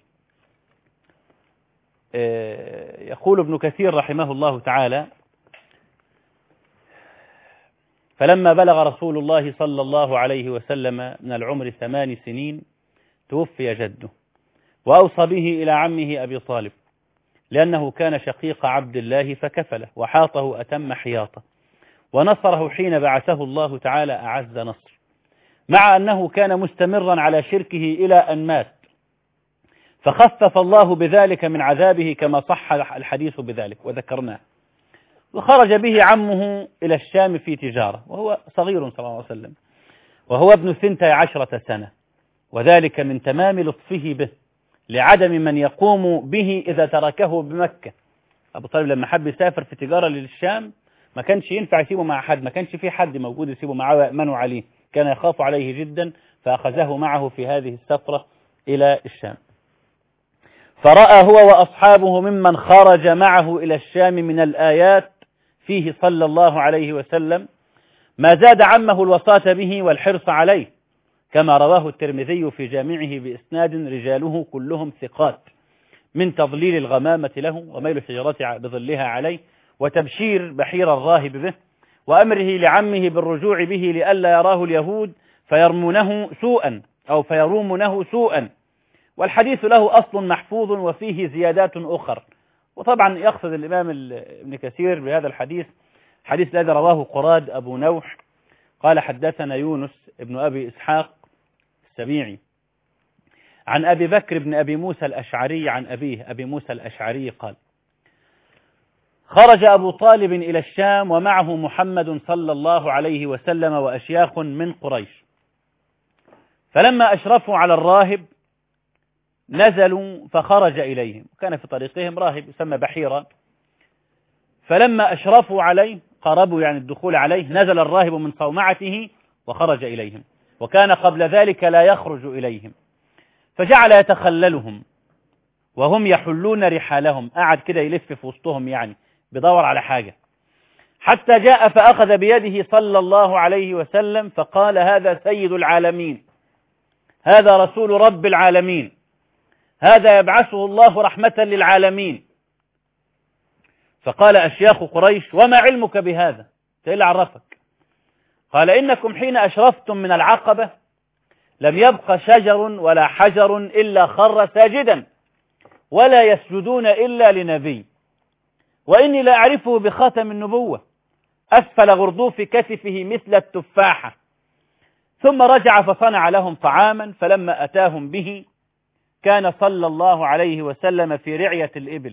يقول ابن كثير رحمه الله تعالى: فلما بلغ رسول الله صلى الله عليه وسلم من العمر ثمان سنين توفي جده وأوصى به إلى عمه أبي طالب لأنه كان شقيق عبد الله فكفله وحاطه أتم حياطة، ونصره حين بعثه الله تعالى أعز نصر، مع أنه كان مستمرا على شركه إلى أن مات، فخفف الله بذلك من عذابه كما صح الحديث بذلك وذكرناه. وخرج به عمه إلى الشام في تجارة وهو صغير صلى الله عليه وسلم، وهو ابن ثنتي عشرة سنة، وذلك من تمام لطفه به لعدم من يقوم به إذا تركه بمكة. أبو طالب لما حب يسافر في تجارة للشام ما كانش ينفع يسيبه مع حد، ما كانش في حد موجود يسيبه معه ويأمنوا عليه، كان يخاف عليه جدا، فأخذه معه في هذه السفرة إلى الشام. فرأى هو وأصحابه ممن خرج معه إلى الشام من الآيات فيه صلى الله عليه وسلم ما زاد عمه الوصاة به والحرص عليه، كما رواه الترمذي في جامعه بإسناد رجاله كلهم ثقات، من تضليل الغمامة له وميل الشجرة بظلها عليه وتبشير بحير الراهب به وأمره لعمه بالرجوع به لئلا يراه اليهود فيرمونه سوءا أو فيرومونه سوءا. والحديث له أصل محفوظ وفيه زيادات أخر. وطبعا يقصد الإمام ابن كثير بهذا الحديث حديث الذي رواه قراد أبو نوح قال حدثنا يونس ابن أبي إسحاق السبيعي عن أبي بكر بن أبي موسى الأشعري عن أبيه أبي موسى الأشعري قال: خرج أبو طالب إلى الشام ومعه محمد صلى الله عليه وسلم وأشياخ من قريش، فلما أشرفوا على الراهب نزلوا فخرج إليهم، كان في طريقهم راهب يسمى بحيرا، فلما أشرفوا عليه قربوا يعني الدخول عليه نزل الراهب من صومعته وخرج إليهم، وكان قبل ذلك لا يخرج إليهم، فجعل يتخللهم وهم يحلون رحالهم، قعد كده يلف في وسطهم يعني بدور على حاجة، حتى جاء فأخذ بيده صلى الله عليه وسلم فقال: هذا سيد العالمين، هذا رسول رب العالمين، هذا يبعثه الله رحمة للعالمين. فقال أشياخ قريش: وما علمك بهذا؟ إيه اللي عرفك؟ قال: إنكم حين أشرفتم من العقبة لم يبق شجر ولا حجر إلا خر ساجدا، ولا يسجدون إلا لنبي، وإني لا أعرفه بخاتم النبوة أسفل غرضوف كتفه مثل التفاحة. ثم رجع فصنع لهم طعاما، فلما أتاهم به كان صلى الله عليه وسلم في رعية الإبل.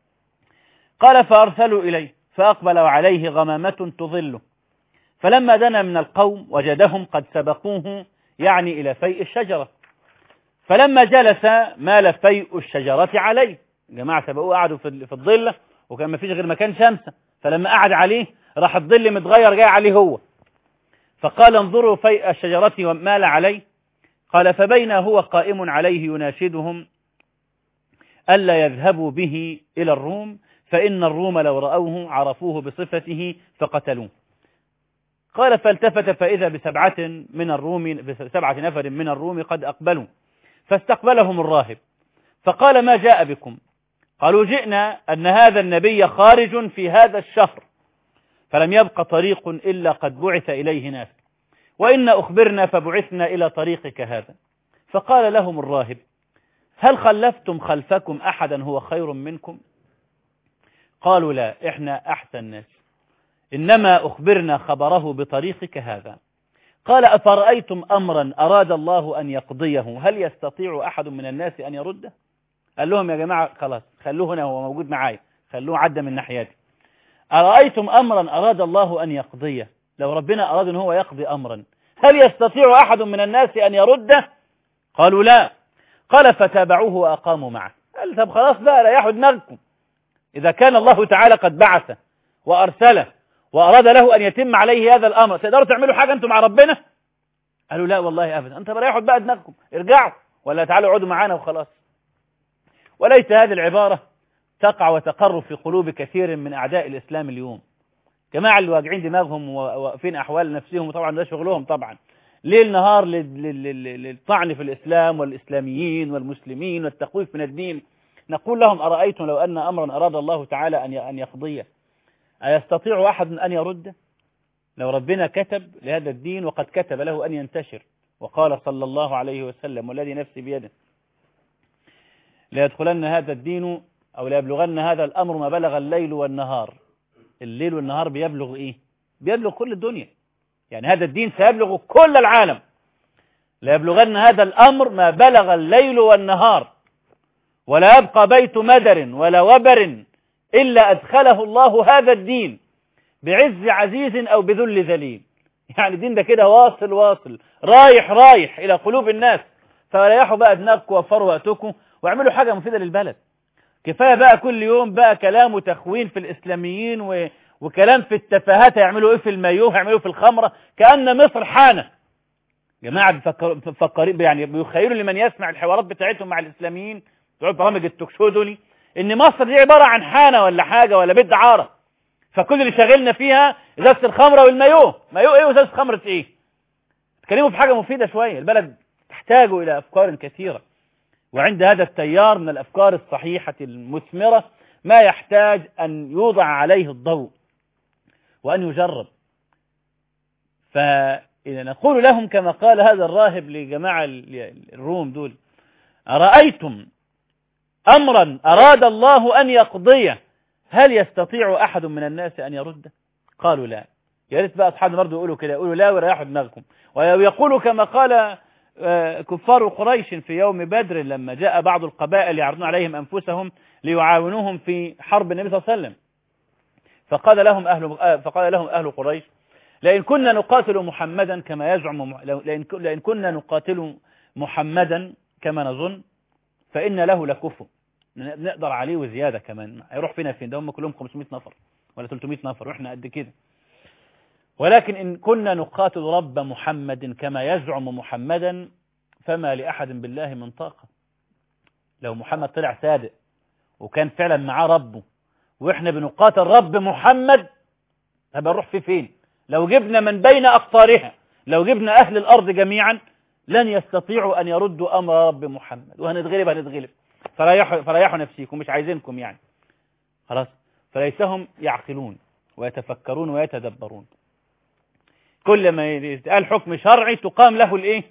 قال: فأرسلوا إليه فأقبل عليه غمامة تظله، فلما دنا من القوم وجدهم قد سبقوه يعني إلى فيء الشجرة، فلما جلس مال فيء الشجرة عليه، جماعة سبقوه قعدوا في الظلة وكان ما فيش غير مكان شمسة، فلما قعد عليه راح الظل متغير جاي عليه هو، فقال: انظروا فيء الشجرة ومال عليه. قال: فبين هو قائم عليه يناشدهم ألا يذهبوا به إلى الروم، فإن الروم لو رأوه عرفوه بصفته فقتلوه. قال: فالتفت فإذا بسبعة من الروم بسبعة نفر من الروم قد أقبلوا، فاستقبلهم الراهب فقال: ما جاء بكم؟ قالوا: جئنا أن هذا النبي خارج في هذا الشهر، فلم يبق طريق إلا قد بعث إليه ناس، وإن أخبرنا فبعثنا إلى طريقك هذا. فقال لهم الراهب: هل خلفتم خلفكم أحدا هو خير منكم؟ قالوا: لا، إحنا أحسن ناس، إنما أخبرنا خبره بطريقك هذا. قال: أفرأيتم أمرا أراد الله أن يقضيه هل يستطيع أحد من الناس أن يرده؟ قال لهم: يا جماعة خلاص خلوه هنا، هو موجود معايا، خلوه عدى من ناحيتي. أرأيتم أمرا أراد الله أن يقضيه، لو ربنا أراد أن هو يقضي أمرا هل يستطيع أحد من الناس أن يرده؟ قالوا: لا. قال: فتابعوه وأقاموا معه. قال: طب خلاص بقى ريحوا دماغكم، إذا كان الله تعالى قد بعثه وأرسله وأراد له أن يتم عليه هذا الأمر، تقدروا تعملوا حاجة أنتم مع ربنا؟ قالوا: لا والله أبدا. أنت ريحوا بقى دماغكم، ارجعوا ولا تعالوا اقعدوا معانا وخلاص. وليس هذه العبارة تقع وتقر في قلوب كثير من أعداء الإسلام اليوم، جماعة اللي واجعين دماغهم وواقفين أحوال نفسهم، وطبعا ده شغلهم طبعا ليل نهار للطعن في الإسلام والإسلاميين والمسلمين والتخويف من الدين. نقول لهم: أرأيتم لو أن أمرا أراد الله تعالى أن يقضيه أيستطيع أحد أن يرده؟ لو ربنا كتب لهذا الدين وقد كتب له أن ينتشر، وقال صلى الله عليه وسلم: والذي نفسي بيده ليدخلن هذا الدين أو لا يبلغن هذا الأمر ما بلغ الليل والنهار. الليل والنهار بيبلغ إيه؟ بيبلغ كل الدنيا، يعني هذا الدين سيبلغ كل العالم. لا يبلغن هذا الأمر ما بلغ الليل والنهار، ولا يبقى بيت مدر ولا وبر إلا أدخله الله هذا الدين بعز عزيز أو بذل ذليل. يعني الدين ده كده واصل واصل رايح رايح إلى قلوب الناس. فريحوا بقى دماغكم ووفروا وقتكم واعملوا حاجة مفيدة للبلد. كفاية بقى كل يوم بقى كلام وتخوين في الإسلاميين و... وكلام في التفاهات، يعملوا إيه في المايوه، يعملوا في الخمرة، كأن مصر حانة. جماعة بيفكروا يعني بيخيلوا لمن يسمع الحوارات بتاعتهم مع الإسلاميين بتوع برامج التوكشو دول إن مصر دي عبارة عن حانة ولا حاجة ولا بيت دعارة، فكل اللي شاغلنا فيها إزازة الخمرة والمايوه. مايوه إيه وإزازة خمرة إيه؟ تكلموا في حاجة مفيدة شوية. البلد تحتاج إلى أفكار كثيرة، وعند هذا التيار من الأفكار الصحيحة المثمرة ما يحتاج أن يوضع عليه الضوء وأن يجرب. فإذا نقول لهم كما قال هذا الراهب لجماعة الروم دول: أرأيتم أمرا أراد الله أن يقضيه هل يستطيع أحد من الناس أن يرده؟ قالوا لا. يا ريت بقى أصحابنا برضه يقولوا كده، يقولوا لا ويريحوا دماغكم، ويقولوا كما قال كفار قريش في يوم بدر لما جاء بعض القبائل يعرضون عليهم أنفسهم ليعاونوهم في حرب النبي صلى الله عليه وسلم، فقال لهم أهل فقال لهم أهل قريش: لئن كنا نقاتل محمدا كما يزعم لئن كنا نقاتل محمدا كما نظن فإن له لكفء، نقدر عليه وزيادة كمان. هيروح فينا فين؟ ده هم كلهم خمسمائة نفر ولا ثلاثمائة نفر واحنا قد كده. ولكن إن كنا نقاتل رب محمد كما يزعم محمدا فما لأحد بالله من طاقة. لو محمد طلع صادق وكان فعلا معاه ربه وإحنا بنقاتل رب محمد هبقى نروح في فين؟ لو جبنا من بين أقطارها، لو جبنا أهل الأرض جميعا لن يستطيعوا أن يردوا أمر رب محمد، وهنتغلب هنتغلب. فريحوا, فريحوا نفسيكم، مش عايزينكم يعني خلاص. فليسهم يعقلون ويتفكرون ويتدبرون. كل ما يتقال حكم شرعي تقام له الايه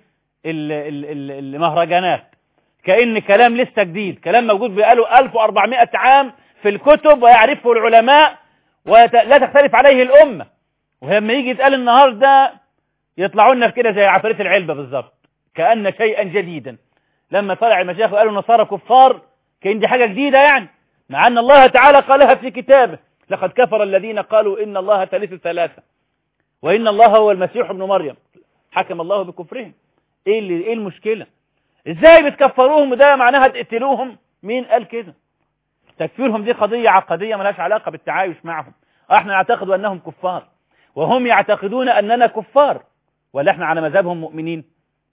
المهرجانات، كأن كلام لسه جديد، كلام موجود بقاله ألف وأربعمائة عام في الكتب ويعرفه العلماء ولا تختلف عليه الأمة. ولما يجي يتقال النهارده يطلعوا لنا كده زي عفاريت العلبة بالظبط، كأن شيئا جديدا. لما طلع المشايخ وقالوا النصارى كفار كأن دي حاجة جديدة يعني، مع أن الله تعالى قالها في كتابه: لقد كفر الذين قالوا إن الله ثالث ثلاثة وإن الله هو المسيح ابن مريم حكم الله بكفرهم. إيه اللي إيه المشكلة؟ إزاي بتكفروهم وده معناها تقتلوهم؟ مين قال كده؟ تكفيرهم دي قضية عقدية ملهاش علاقة بالتعايش معهم. احنا نعتقد أنهم كفار وهم يعتقدون أننا كفار، ولا احنا على مذهبهم مؤمنين؟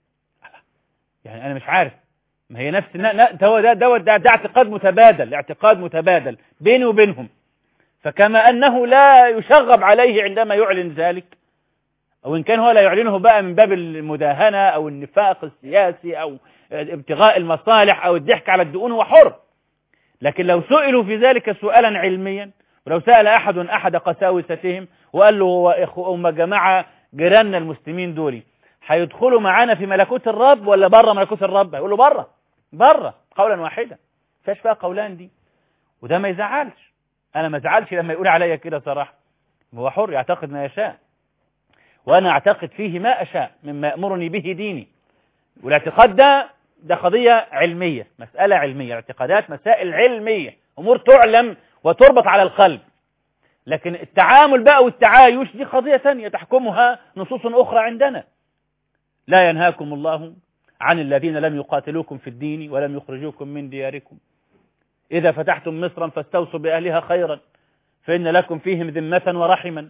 يعني أنا مش عارف. ما هي نفس ده ده ده, ده, ده اعتقاد متبادل، اعتقاد متبادل بيني وبينهم. فكما أنه لا يشغب عليه عندما يعلن ذلك، أو إن كان هو لا يعلنه بقى من باب المداهنة أو النفاق السياسي أو ابتغاء المصالح أو الضحك على الدقون، هو حر. لكن لو سئلوا في ذلك سؤالا علميا، ولو سأل أحد أحد قساوستهم وقال له: هم جماعة جيراننا المسلمين دولي هيدخلوا معانا في ملكوت الرب ولا بره ملكوت الرب؟ هيقول له بره بره قولا واحدا، فاش فيها قولان دي. وده ما يزعلش، أنا ما زعلش لما يقول عليا كده صراحة. هو حر يعتقد ما يشاء، وأنا أعتقد فيه ما أشاء مما يأمرني به ديني. والاعتقاد ده ده قضية علمية، مسألة علمية. الاعتقادات مسائل علمية، أمور تعلم وتربط على القلب. لكن التعامل بقى والتعايش دي قضية ثانية تحكمها نصوص أخرى عندنا. لا ينهاكم الله عن الذين لم يقاتلوكم في الدين ولم يخرجوكم من دياركم إذا فتحتم مصرا فاستوصوا بأهلها خيرا فإن لكم فيهم ذمة ورحما.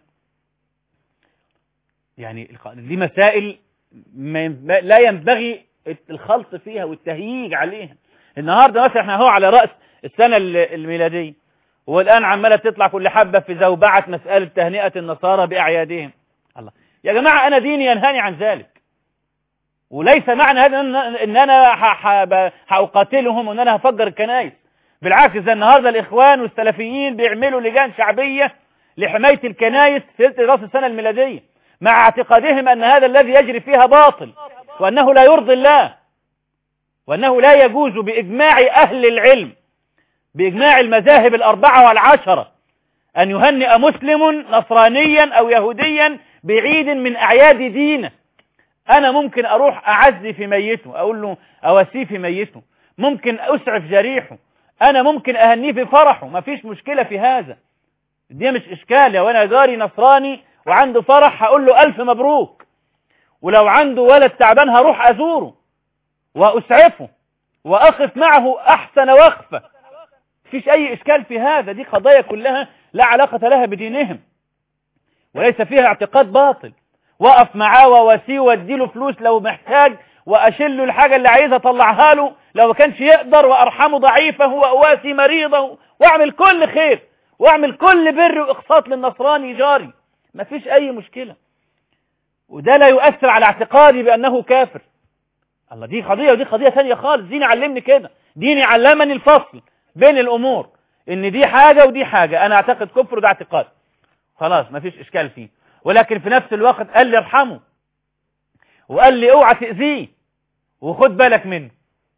يعني دي مسائل لا ينبغي الخلط فيها والتهييج عليها. النهاردة مثلا احنا هو على رأس السنة الميلادية، والآن عمالة تطلع كل حبة في زوبعة مسألة تهنئة النصارى بأعيادهم. الله يا جماعة، أنا ديني ينهاني عن ذلك، وليس معنى هذا ان انا هقاتلهم وان انا هفجر الكنائس. بالعكس، زي النهارده الاخوان والسلفيين بيعملوا لجان شعبيه لحمايه الكنائس في راس السنه الميلاديه، مع اعتقادهم ان هذا الذي يجري فيها باطل وانه لا يرضي الله وانه لا يجوز باجماع اهل العلم بإجماع المذاهب الأربعة والعشرة أن يهنئ مسلم نصرانيا أو يهوديا بعيد من أعياد دينه. أنا ممكن أروح أعزي في ميته، أقول له أواسيه في ميته، ممكن أسعف جريحه، أنا ممكن أهنيه في فرحه، ما فيش مشكلة في هذا. دي مش إشكال. لو أنا جاري نصراني وعنده فرح هقول له ألف مبروك، ولو عنده ولد تعبان هروح أزوره وأسعفه وأقف معه أحسن وقفة. فيش أي إشكال في هذا. دي قضايا كلها لا علاقة لها بدينهم وليس فيها اعتقاد باطل. وقف معاه وواسيه واديله فلوس لو محتاج، وأشله الحاجة اللي عايزها طلعها له لو ما كانش يقدر، وأرحمه ضعيفه وأواسي مريضه، وأعمل كل خير وأعمل كل بر وإقساط للنصراني جاري. ما فيش أي مشكلة، وده لا يؤثر على اعتقادي بأنه كافر. الله، دي قضية ودي قضية ثانية خالص. ديني علمني كده، ديني علمني الفصل بين الأمور، إن دي حاجة ودي حاجة. أنا أعتقد كفر وده اعتقاد، خلاص ما فيش إشكال فيه. ولكن في نفس الوقت قال لي ارحمه، وقال لي اوعى تأذيه، وخد بالك منه،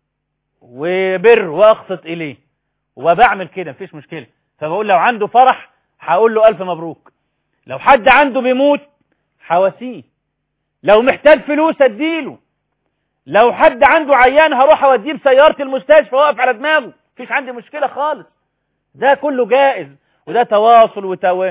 وبر وأقسط إليه، وبعمل كده مفيش مشكلة. فبقول لو عنده فرح هقول له ألف مبروك، لو حد عنده بيموت حواسيه، لو محتاج فلوس اديله، لو حد عنده عيان هروح اوديه بسيارة المستشفى واقف على دماغه، مفيش عندي مشكلة خالص. ده كله جائز، وده تواصل وتو...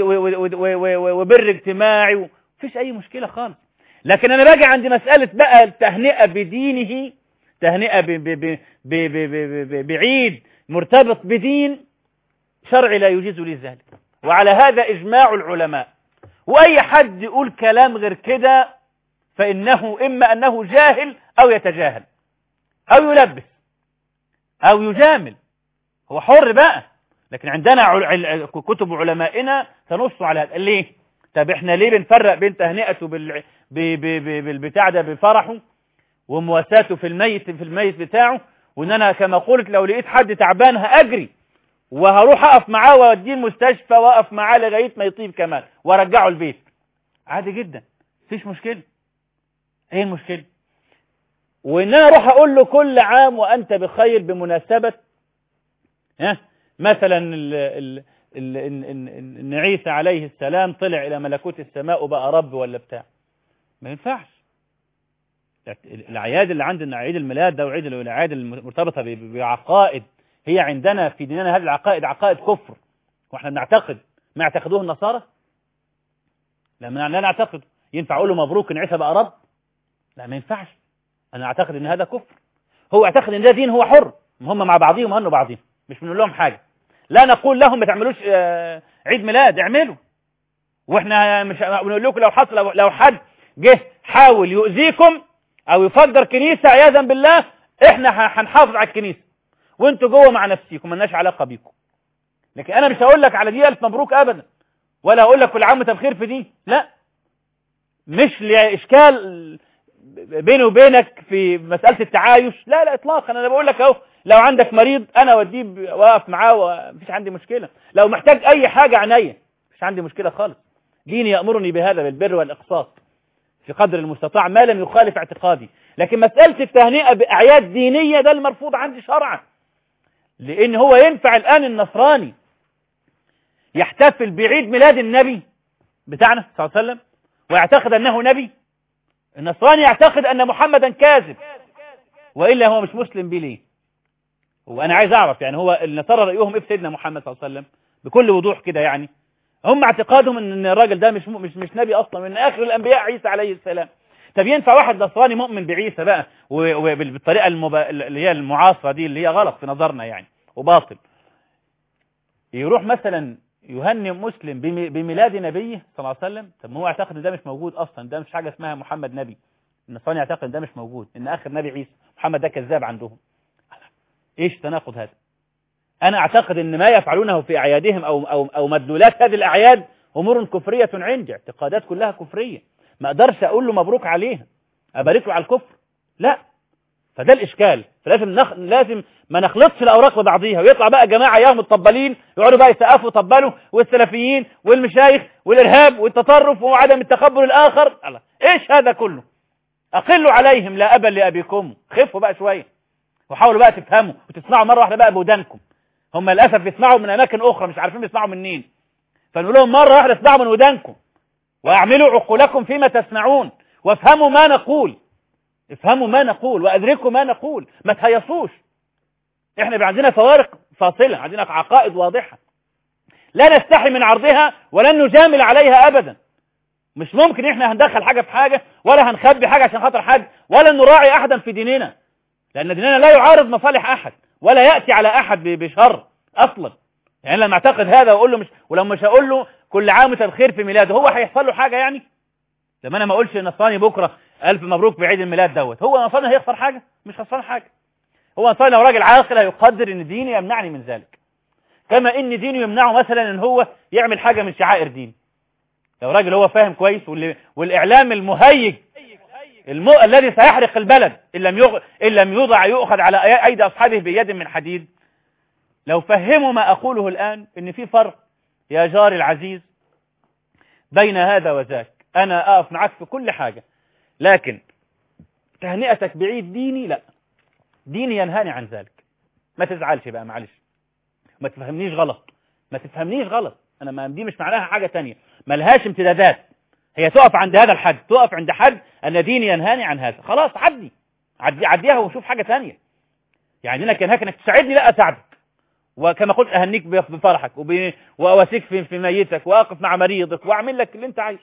وبر اجتماعي، مفيش اي مشكلة خالص. لكن انا باجي عند مسألة بقى التهنئة بدينه، تهنئة ب... ب... ب... ب... ب... ب... بعيد مرتبط بدين شرعي لا يجيز لي ذلك، وعلى هذا اجماع العلماء. واي حد يقول كلام غير كده فانه اما انه جاهل او يتجاهل او يلبس او يجامل، هو حر بقى. لكن عندنا عل... كتب علمائنا تنص على هذا. ليه؟ طب احنا ليه بنفرق بين تهنئته بال... ب... ب... ب... بالبتاع ده بفرحه ومواساته في الميت في الميت بتاعه، وان انا كما قلت لو لقيت حد تعبان هاجري وهروح اقف معاه واوديه المستشفى واقف معاه لغايه ما يطيب كمان وارجعه البيت، عادي جدا مفيش مشكله. ايه المشكله؟ وان انا اروح اقول له كل عام وانت بخير بمناسبه ها مثلا ال ال ال ال ان عيسى عليه السلام طلع الى ملكوت السماء وبقى رب ولا بتاع، ما ينفعش. الاعياد اللي عندنا عيد الميلاد ده وعيد الاعياد المرتبطه بعقائد، هي عندنا في ديننا هذه العقائد عقائد كفر، واحنا بنعتقد ما يعتقدوه النصارى. لما لا نعتقد ينفع اقول له مبروك ان عيسى بقى رب؟ لا ما ينفعش. انا اعتقد ان هذا كفر، هو اعتقد ان ده دين، هو حر، هم مع بعضهم هنوا بعضهم، مش بنقول لهم حاجه. لا نقول لهم ما تعملوش عيد ميلاد، اعملوا. واحنا مش بنقول لكم لو حصل لو حد جه حاول يؤذيكم او يفجر كنيسه عياذا بالله، احنا هنحافظ على الكنيسه وانتوا جوه مع نفسيكم، مالناش علاقه بيكم. لكن انا مش هقول لك على دي الف مبروك ابدا، ولا هقول لك كل عام وانت بخير في دي، لا. مش لاشكال بيني وبينك في مساله التعايش، لا لا اطلاقا. انا بقول لك اهو، لو عندك مريض انا اوديه واقف معاه ومفيش عندي مشكله، لو محتاج اي حاجه عينيا مفيش عندي مشكله خالص. ديني يامرني بهذا، بالبر والاقساط في قدر المستطاع ما لم يخالف اعتقادي. لكن مساله التهنئه باعياد دينيه ده المرفوض عندي شرعا، لان هو ينفع الان النصراني يحتفل بعيد ميلاد النبي بتاعنا صلى الله عليه وسلم ويعتقد انه نبي؟ النصراني يعتقد ان محمدا كاذب، والا هو مش مسلم بيه ليه؟ وانا عايز اعرف يعني هو النصارى رايهم ايه في سيدنا محمد صلى الله عليه وسلم بكل وضوح كده؟ يعني هم اعتقادهم ان الراجل ده مش مش مش نبي اصلا، من اخر الانبياء عيسى عليه السلام. طب ينفع واحد نصراني مؤمن بعيسى بقى وبالطريقه المب... اللي هي المعاصره دي اللي هي غلط في نظرنا يعني وباطل، يروح مثلا يهنئ مسلم بميلاد نبيه صلى الله عليه وسلم؟ طب ما هو يعتقد ان ده مش موجود اصلا، ده مش حاجه اسمها محمد نبي. النصراني يعتقد ان ده مش موجود، ان اخر نبي عيسى، محمد ده كذاب عندهم. ايش تناقض هذا؟ انا اعتقد ان ما يفعلونه في اعيادهم او او او مدلولات هذه الاعياد امور كفريه عندي، اعتقادات كلها كفريه، ما اقدرش اقول له مبروك عليها، ابارك له على الكفر، لا. فده الاشكال. فلازم نخ... لازم ما نخلطش الاوراق ببعضيها، ويطلع بقى جماعه اياهم الطبالين يقعدوا بقى يسقفوا طبلوا، والسلفيين والمشايخ والارهاب والتطرف وعدم التقبل الاخر. الله، ايش هذا كله؟ اقلوا عليهم لا ابا لابيكم، خفوا بقى شويه وحاولوا بقى تفهموا وتسمعوا مره واحده بقى بودانكم. هم للأسف بيسمعوا من أماكن أخرى مش عارفين بيسمعوا منين، فنقول لهم مرة واحدة اسمعوا من ودانكم وأعملوا عقولكم فيما تسمعون وافهموا ما نقول، افهموا ما نقول وأدركوا ما نقول، ما تهيصوش. احنا بقى عندنا فوارق فاصلة، عندنا عقائد واضحة لا نستحي من عرضها ولن نجامل عليها أبدا. مش ممكن احنا هندخل حاجة في حاجة ولا هنخبي حاجة عشان خاطر حد ولا نراعي أحدا في ديننا، لأن ديننا لا يعارض مصالح أحد ولا يأتي على أحد بشر أصلا. يعني لما اعتقد هذا وأقول له مش، ولما مش هقول له كل عام وانت بخير في ميلاده، هو هيحصل له حاجة يعني؟ لما أنا ما أقولش نصراني بكرة ألف مبروك بعيد الميلاد دوت، هو نصراني هيخسر حاجة؟ مش خسران حاجة. هو نصراني لو راجل عاقل هيقدر إن ديني يمنعني من ذلك، كما إن دينه يمنعه مثلا إن هو يعمل حاجة من شعائر دين. لو راجل هو فاهم كويس، واللي والإعلام المهيج الم... الذي سيحرق البلد إن لم يغ... إن لم يوضع يؤخذ على أيدي أصحابه بيد من حديد، لو فهموا ما أقوله الآن إن في فرق يا جاري العزيز بين هذا وذاك. أنا أقف معك في كل حاجة، لكن تهنئتك بعيد ديني لا، ديني ينهاني عن ذلك. ما تزعلش بقى معلش، ما تفهمنيش غلط، ما تفهمنيش غلط. أنا ما دي مش معناها حاجة تانية، ما لهاش امتدادات، هي تقف عند هذا الحد، تقف عند حد أن ديني ينهاني عن هذا، خلاص عدي عدي عديها وشوف حاجة تانية. يعني أنا كان هيك إنك تساعدني لا أساعدك، وكما قلت أهنيك بفرحك وأواسيك في في ميتك وأقف مع مريضك وأعمل لك اللي أنت عايزه.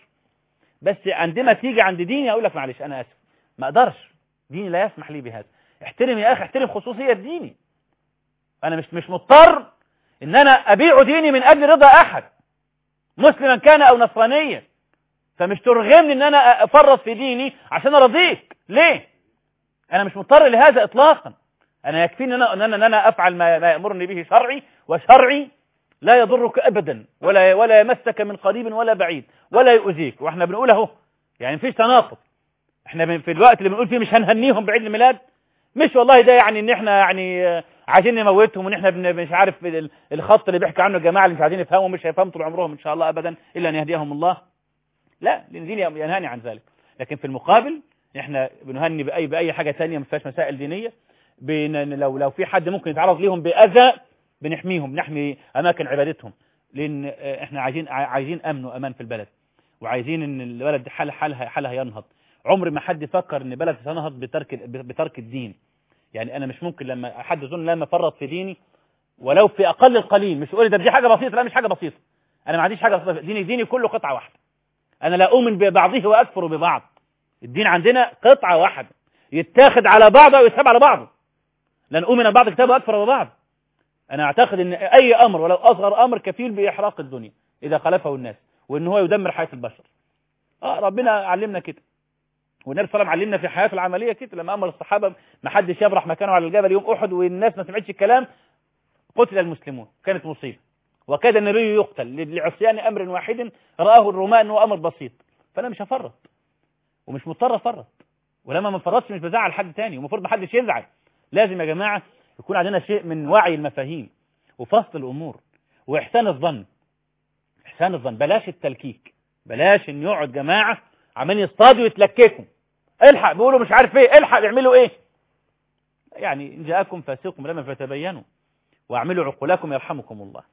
بس عندما تيجي عند ديني أقول لك معلش أنا آسف ما أقدرش، ديني لا يسمح لي بهذا. احترم يا أخي، احترم خصوصية ديني. أنا مش مش مضطر إن أنا أبيع ديني من أجل رضا أحد مسلما كان أو نصرانيا، فمش ترغمني إن أنا أفرط في ديني عشان أرضيك. ليه؟ أنا مش مضطر لهذا إطلاقا. أنا يكفيني أن أنا أن أنا أفعل ما ما يأمرني به شرعي، وشرعي لا يضرك أبدا ولا ولا يمسك من قريب ولا بعيد ولا يؤذيك. وإحنا بنقول أهو يعني مفيش تناقض. إحنا في الوقت اللي بنقول فيه مش هنهنيهم بعيد الميلاد، مش والله ده يعني إن إحنا يعني عايزين نموتهم وإن إحنا مش عارف الخط اللي بيحكي عنه الجماعة اللي مش عايزين يفهموا مش هيفهموا طول عمرهم إن شاء الله أبدا إلا أن يهديهم الله. لا، لأن ديني ينهاني عن ذلك. لكن في المقابل إحنا بنهني بأي بأي حاجة ثانية ما فيهاش مسائل دينية. بين لو لو في حد ممكن يتعرض ليهم بأذى بنحميهم، نحمي أماكن عبادتهم، لأن إحنا عايزين عايزين أمن وأمان في البلد، وعايزين إن البلد حال حالها حالها ينهض. عمر ما حد فكر إن البلد تنهض بترك بترك الدين. يعني أنا مش ممكن لما حد يظن لما فرط في ديني ولو في أقل القليل، مش يقول ده دي حاجة بسيطة، لا مش حاجة بسيطة. أنا ما عنديش حاجة بسيطة. ديني ديني كله قطعة واحدة. أنا لا أؤمن ببعضه وأكفر ببعض. الدين عندنا قطعة واحدة يتاخد على بعضه ويسحب على بعضه. لن أؤمن بعض كتاب وأكفر ببعض. أنا أعتقد أن أي أمر ولو أصغر أمر كفيل بإحراق الدنيا إذا خالفه الناس، وأن هو يدمر حياة البشر. آه ربنا علمنا كده، والنبي صلى الله عليه وسلم علمنا في حياته العملية كده. لما أمر الصحابة ما حدش يبرح مكانه على الجبل يوم أحد والناس ما سمعتش الكلام، قتل المسلمون، كانت مصيبة. وكاد النبي يقتل لعصيان أمر واحد رآه الرومان أنه أمر بسيط. فأنا مش هفرط ومش مضطر أفرط، ولما ما فرطش مش بزعل حد تاني، ومفروض ما حدش يزعل. لازم يا جماعة يكون عندنا شيء من وعي المفاهيم وفصل الأمور وإحسان الظن. إحسان الظن، بلاش التلكيك، بلاش إن يقعد جماعة عمالين يصطادوا ويتلككوا، الحق بيقولوا مش عارف إيه، الحق بيعملوا إيه. يعني إن جاءكم فاسق بنبأ فتبينوا واعملوا عقولكم يرحمكم الله.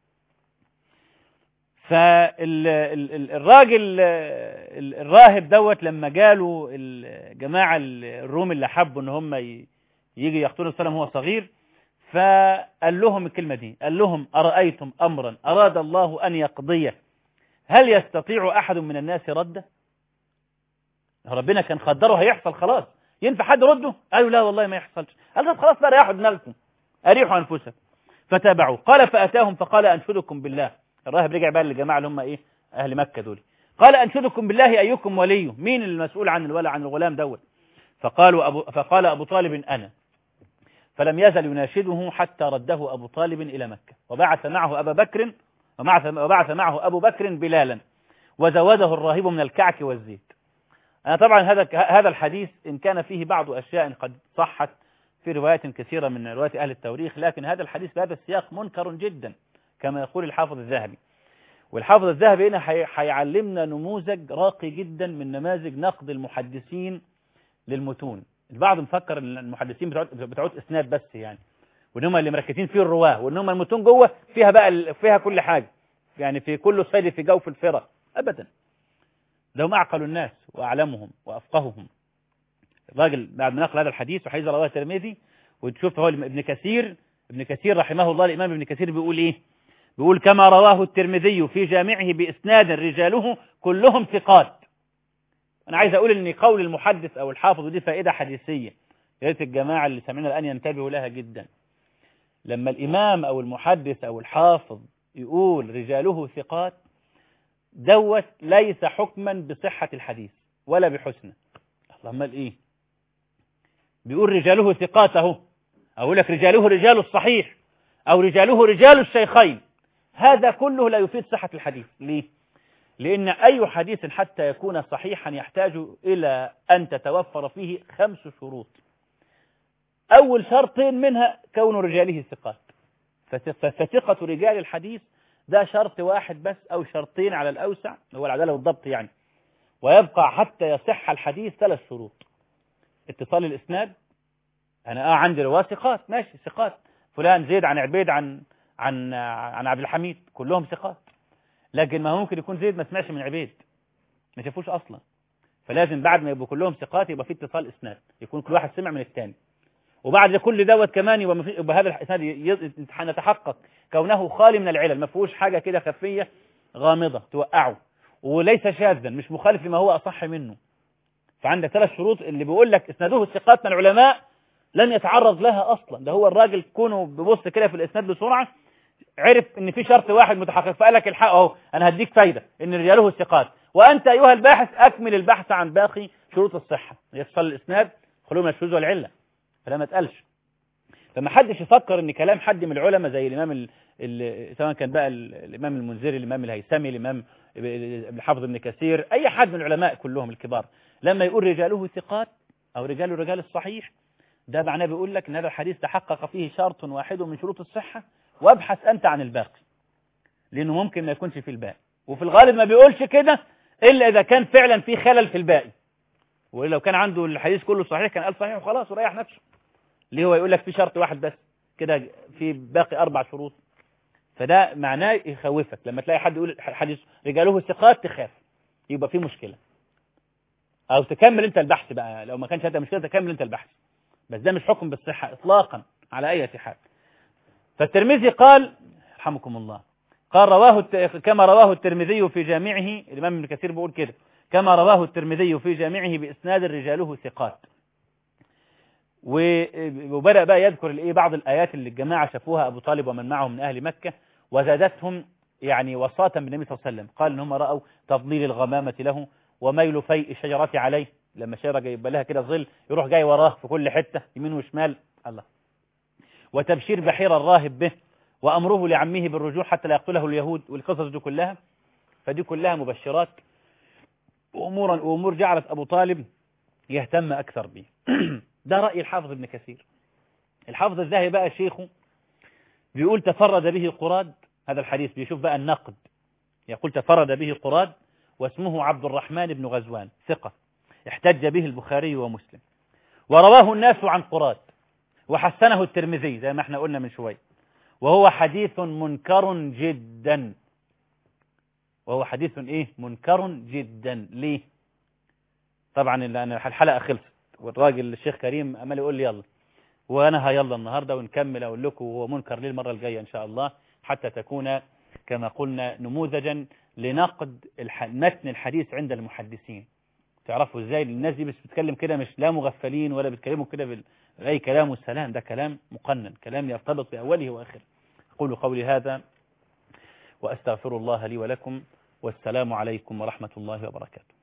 فالراجل الراهب دوت لما جاله الجماعة الروم اللي حبوا إن هم يجي يقتلوا السلام هو صغير، فقال لهم الكلمة دي، قال لهم أرأيتم أمرا أراد الله أن يقضيه هل يستطيع أحد من الناس رده؟ ربنا كان قدره هيحصل خلاص، ينفع حد رده؟ قالوا لا والله ما يحصلش. قال خلاص بقى ريحوا دماغكم، أريحوا أنفسكم. فتابعوا. قال فأتاهم فقال أنشدكم بالله. الراهب رجع بقى للجماعة اللي هم إيه أهل مكة دول، قال أنشدكم بالله أيكم وليه، مين المسؤول عن الولد عن الغلام دوت؟ فقالوا أبو فقال أبو طالب أنا. فلم يزل يناشده حتى رده أبو طالب إلى مكة، وبعث معه أبا بكر وبعث معه أبو بكر بلالا، وزوده الراهب من الكعك والزيت. أنا طبعا هذا هذا الحديث إن كان فيه بعض أشياء قد صحت في روايات كثيرة من روايات أهل التوريخ، لكن هذا الحديث بهذا السياق منكر جدا كما يقول الحافظ الذهبي. والحافظ الذهبي هنا هيعلمنا نموذج راقي جدا من نماذج نقد المحدثين للمتون. البعض مفكر ان المحدثين بتوع اسناد بس يعني، وان هم اللي مركزين فيه الرواه، وان هم المتون جوه فيها بقى فيها كل حاجه، يعني في كل صيد في جوف الفرق. ابدا، ده هم اعقل الناس واعلمهم وافقههم. الراجل بعد ما نقل هذا الحديث وحديث رواه الترمذي، وتشوف هو ابن كثير ابن كثير رحمه الله، الامام ابن كثير بيقول ايه؟ بيقول كما رواه الترمذي في جامعه باسناد رجاله كلهم ثقات. انا عايز اقول ان قول المحدث او الحافظ دي فائده حديثيه، يا ريت الجماعه اللي سامعين الان ينتبهوا لها جدا. لما الامام او المحدث او الحافظ يقول رجاله ثقات، دوت ليس حكما بصحه الحديث ولا بحسنه. اللهم قال ايه؟ بيقول رجاله ثقات اهو، اقول لك رجاله رجال الصحيح او رجاله رجال الشيخين، هذا كله لا يفيد صحه الحديث. ليه؟ لأن أي حديث حتى يكون صحيحا يحتاج إلى أن تتوفر فيه خمس شروط. أول شرطين منها كون رجاله ثقات، فثقة رجال الحديث ده شرط واحد بس أو شرطين على الأوسع، هو العدالة والضبط يعني. ويبقى حتى يصح الحديث ثلاث شروط: اتصال الإسناد، أنا آه عندي رواه ثقات، ماشي ثقات، فلان زيد عن عبيد عن عن عن عبد الحميد، كلهم ثقات. لكن ما ممكن يكون زيد ما سمعش من عبيد، ما شافوش اصلا، فلازم بعد ما يبقوا كلهم ثقات يبقى في اتصال اسناد، يكون كل واحد سمع من الثاني. وبعد كل دوت كمان يبقى, يبقى هذا الاسناد نتحقق كونه خالي من العلل، ما فيهوش حاجه كده خفيه غامضه توقعه، وليس شاذا مش مخالف لما هو اصح منه. فعندك ثلاث شروط اللي بيقول لك اسناده الثقات من العلماء لم يتعرض لها اصلا. ده هو الراجل كونه ببص كده في الاسناد بسرعه عرف ان في شرط واحد متحقق، فقال لك الحق اهو انا هديك فايده ان رجاله الثقات، وانت ايها الباحث اكمل البحث عن باقي شروط الصحه، يتصل الاسناد، خلو من الشذوذ والعله، فلا ما تقلش. فما حدش يفكر ان كلام حد من العلماء زي الامام سواء كان بقى الامام المنذري، الامام الهيثمي، الامام الحافظ ابن كثير، اي حد من العلماء كلهم الكبار، لما يقول رجاله ثقات او رجال رجال الصحيح، ده معناه بيقول لك ان هذا الحديث تحقق فيه شرط واحد من شروط الصحه، وابحث أنت عن الباقي، لأنه ممكن ما يكونش في الباقي. وفي الغالب ما بيقولش كده إلا إذا كان فعلا في خلل في الباقي، ولو كان عنده الحديث كله صحيح كان قال صحيح وخلاص وريح نفسه. ليه هو يقول لك في شرط واحد بس كده في باقي أربع شروط؟ فده معناه يخوفك لما تلاقي حد يقول حديث رجاله ثقات تخاف، يبقى في مشكلة، أو تكمل أنت البحث بقى. لو ما كانش هذا مشكلة تكمل أنت البحث، بس ده مش حكم بالصحة إطلاقا على أي حال. فالترمذي قال رحمكم الله، قال رواه كما رواه الترمذي في جامعه، الإمام ابن كثير بيقول كده كما رواه الترمذي في جامعه بإسناد رجاله ثقات. وبدأ بقى يذكر الايه بعض الآيات اللي الجماعة شافوها أبو طالب ومن معه من أهل مكة، وزادتهم يعني وصاة بالنبي صلى الله عليه وسلم. قال إن هم رأوا تضليل الغمامة له وميل فيء الشجرة عليه، لما شجرة يبقى لها كده ظل يروح جاي وراه في كل حتة يمين وشمال، الله. وتبشير بحير الراهب به، وأمره لعمه بالرجوع حتى لا يقتله اليهود، والقصص دي كلها. فدي كلها مبشرات وأمورا وأمور جعلت أبو طالب يهتم أكثر به. ده رأي الحافظ ابن كثير. الحافظ الذهبي بقى شيخه بيقول تفرد به قراد، هذا الحديث بيشوف بقى النقد، يقول تفرد به قراد واسمه عبد الرحمن بن غزوان ثقة، احتج به البخاري ومسلم، ورواه الناس عن قراد، وحسنه الترمذي زي ما احنا قلنا من شوية، وهو حديث منكر جدا. وهو حديث ايه منكر جدا. ليه؟ طبعا الحلقة خلصت والراجل الشيخ كريم امال يقول لي يلا، وانا هيلا النهارده ونكمل اقول لكم هو منكر ليه المره الجايه ان شاء الله، حتى تكون كما قلنا نموذجا لنقد متن الحديث عند المحدثين. تعرفوا ازاي الناس دي بس بتتكلم كده مش لا مغفلين ولا بيتكلموا كده باي كلام والسلام، ده كلام مقنن، كلام يرتبط باوله واخره. اقول قولي هذا واستغفر الله لي ولكم، والسلام عليكم ورحمه الله وبركاته.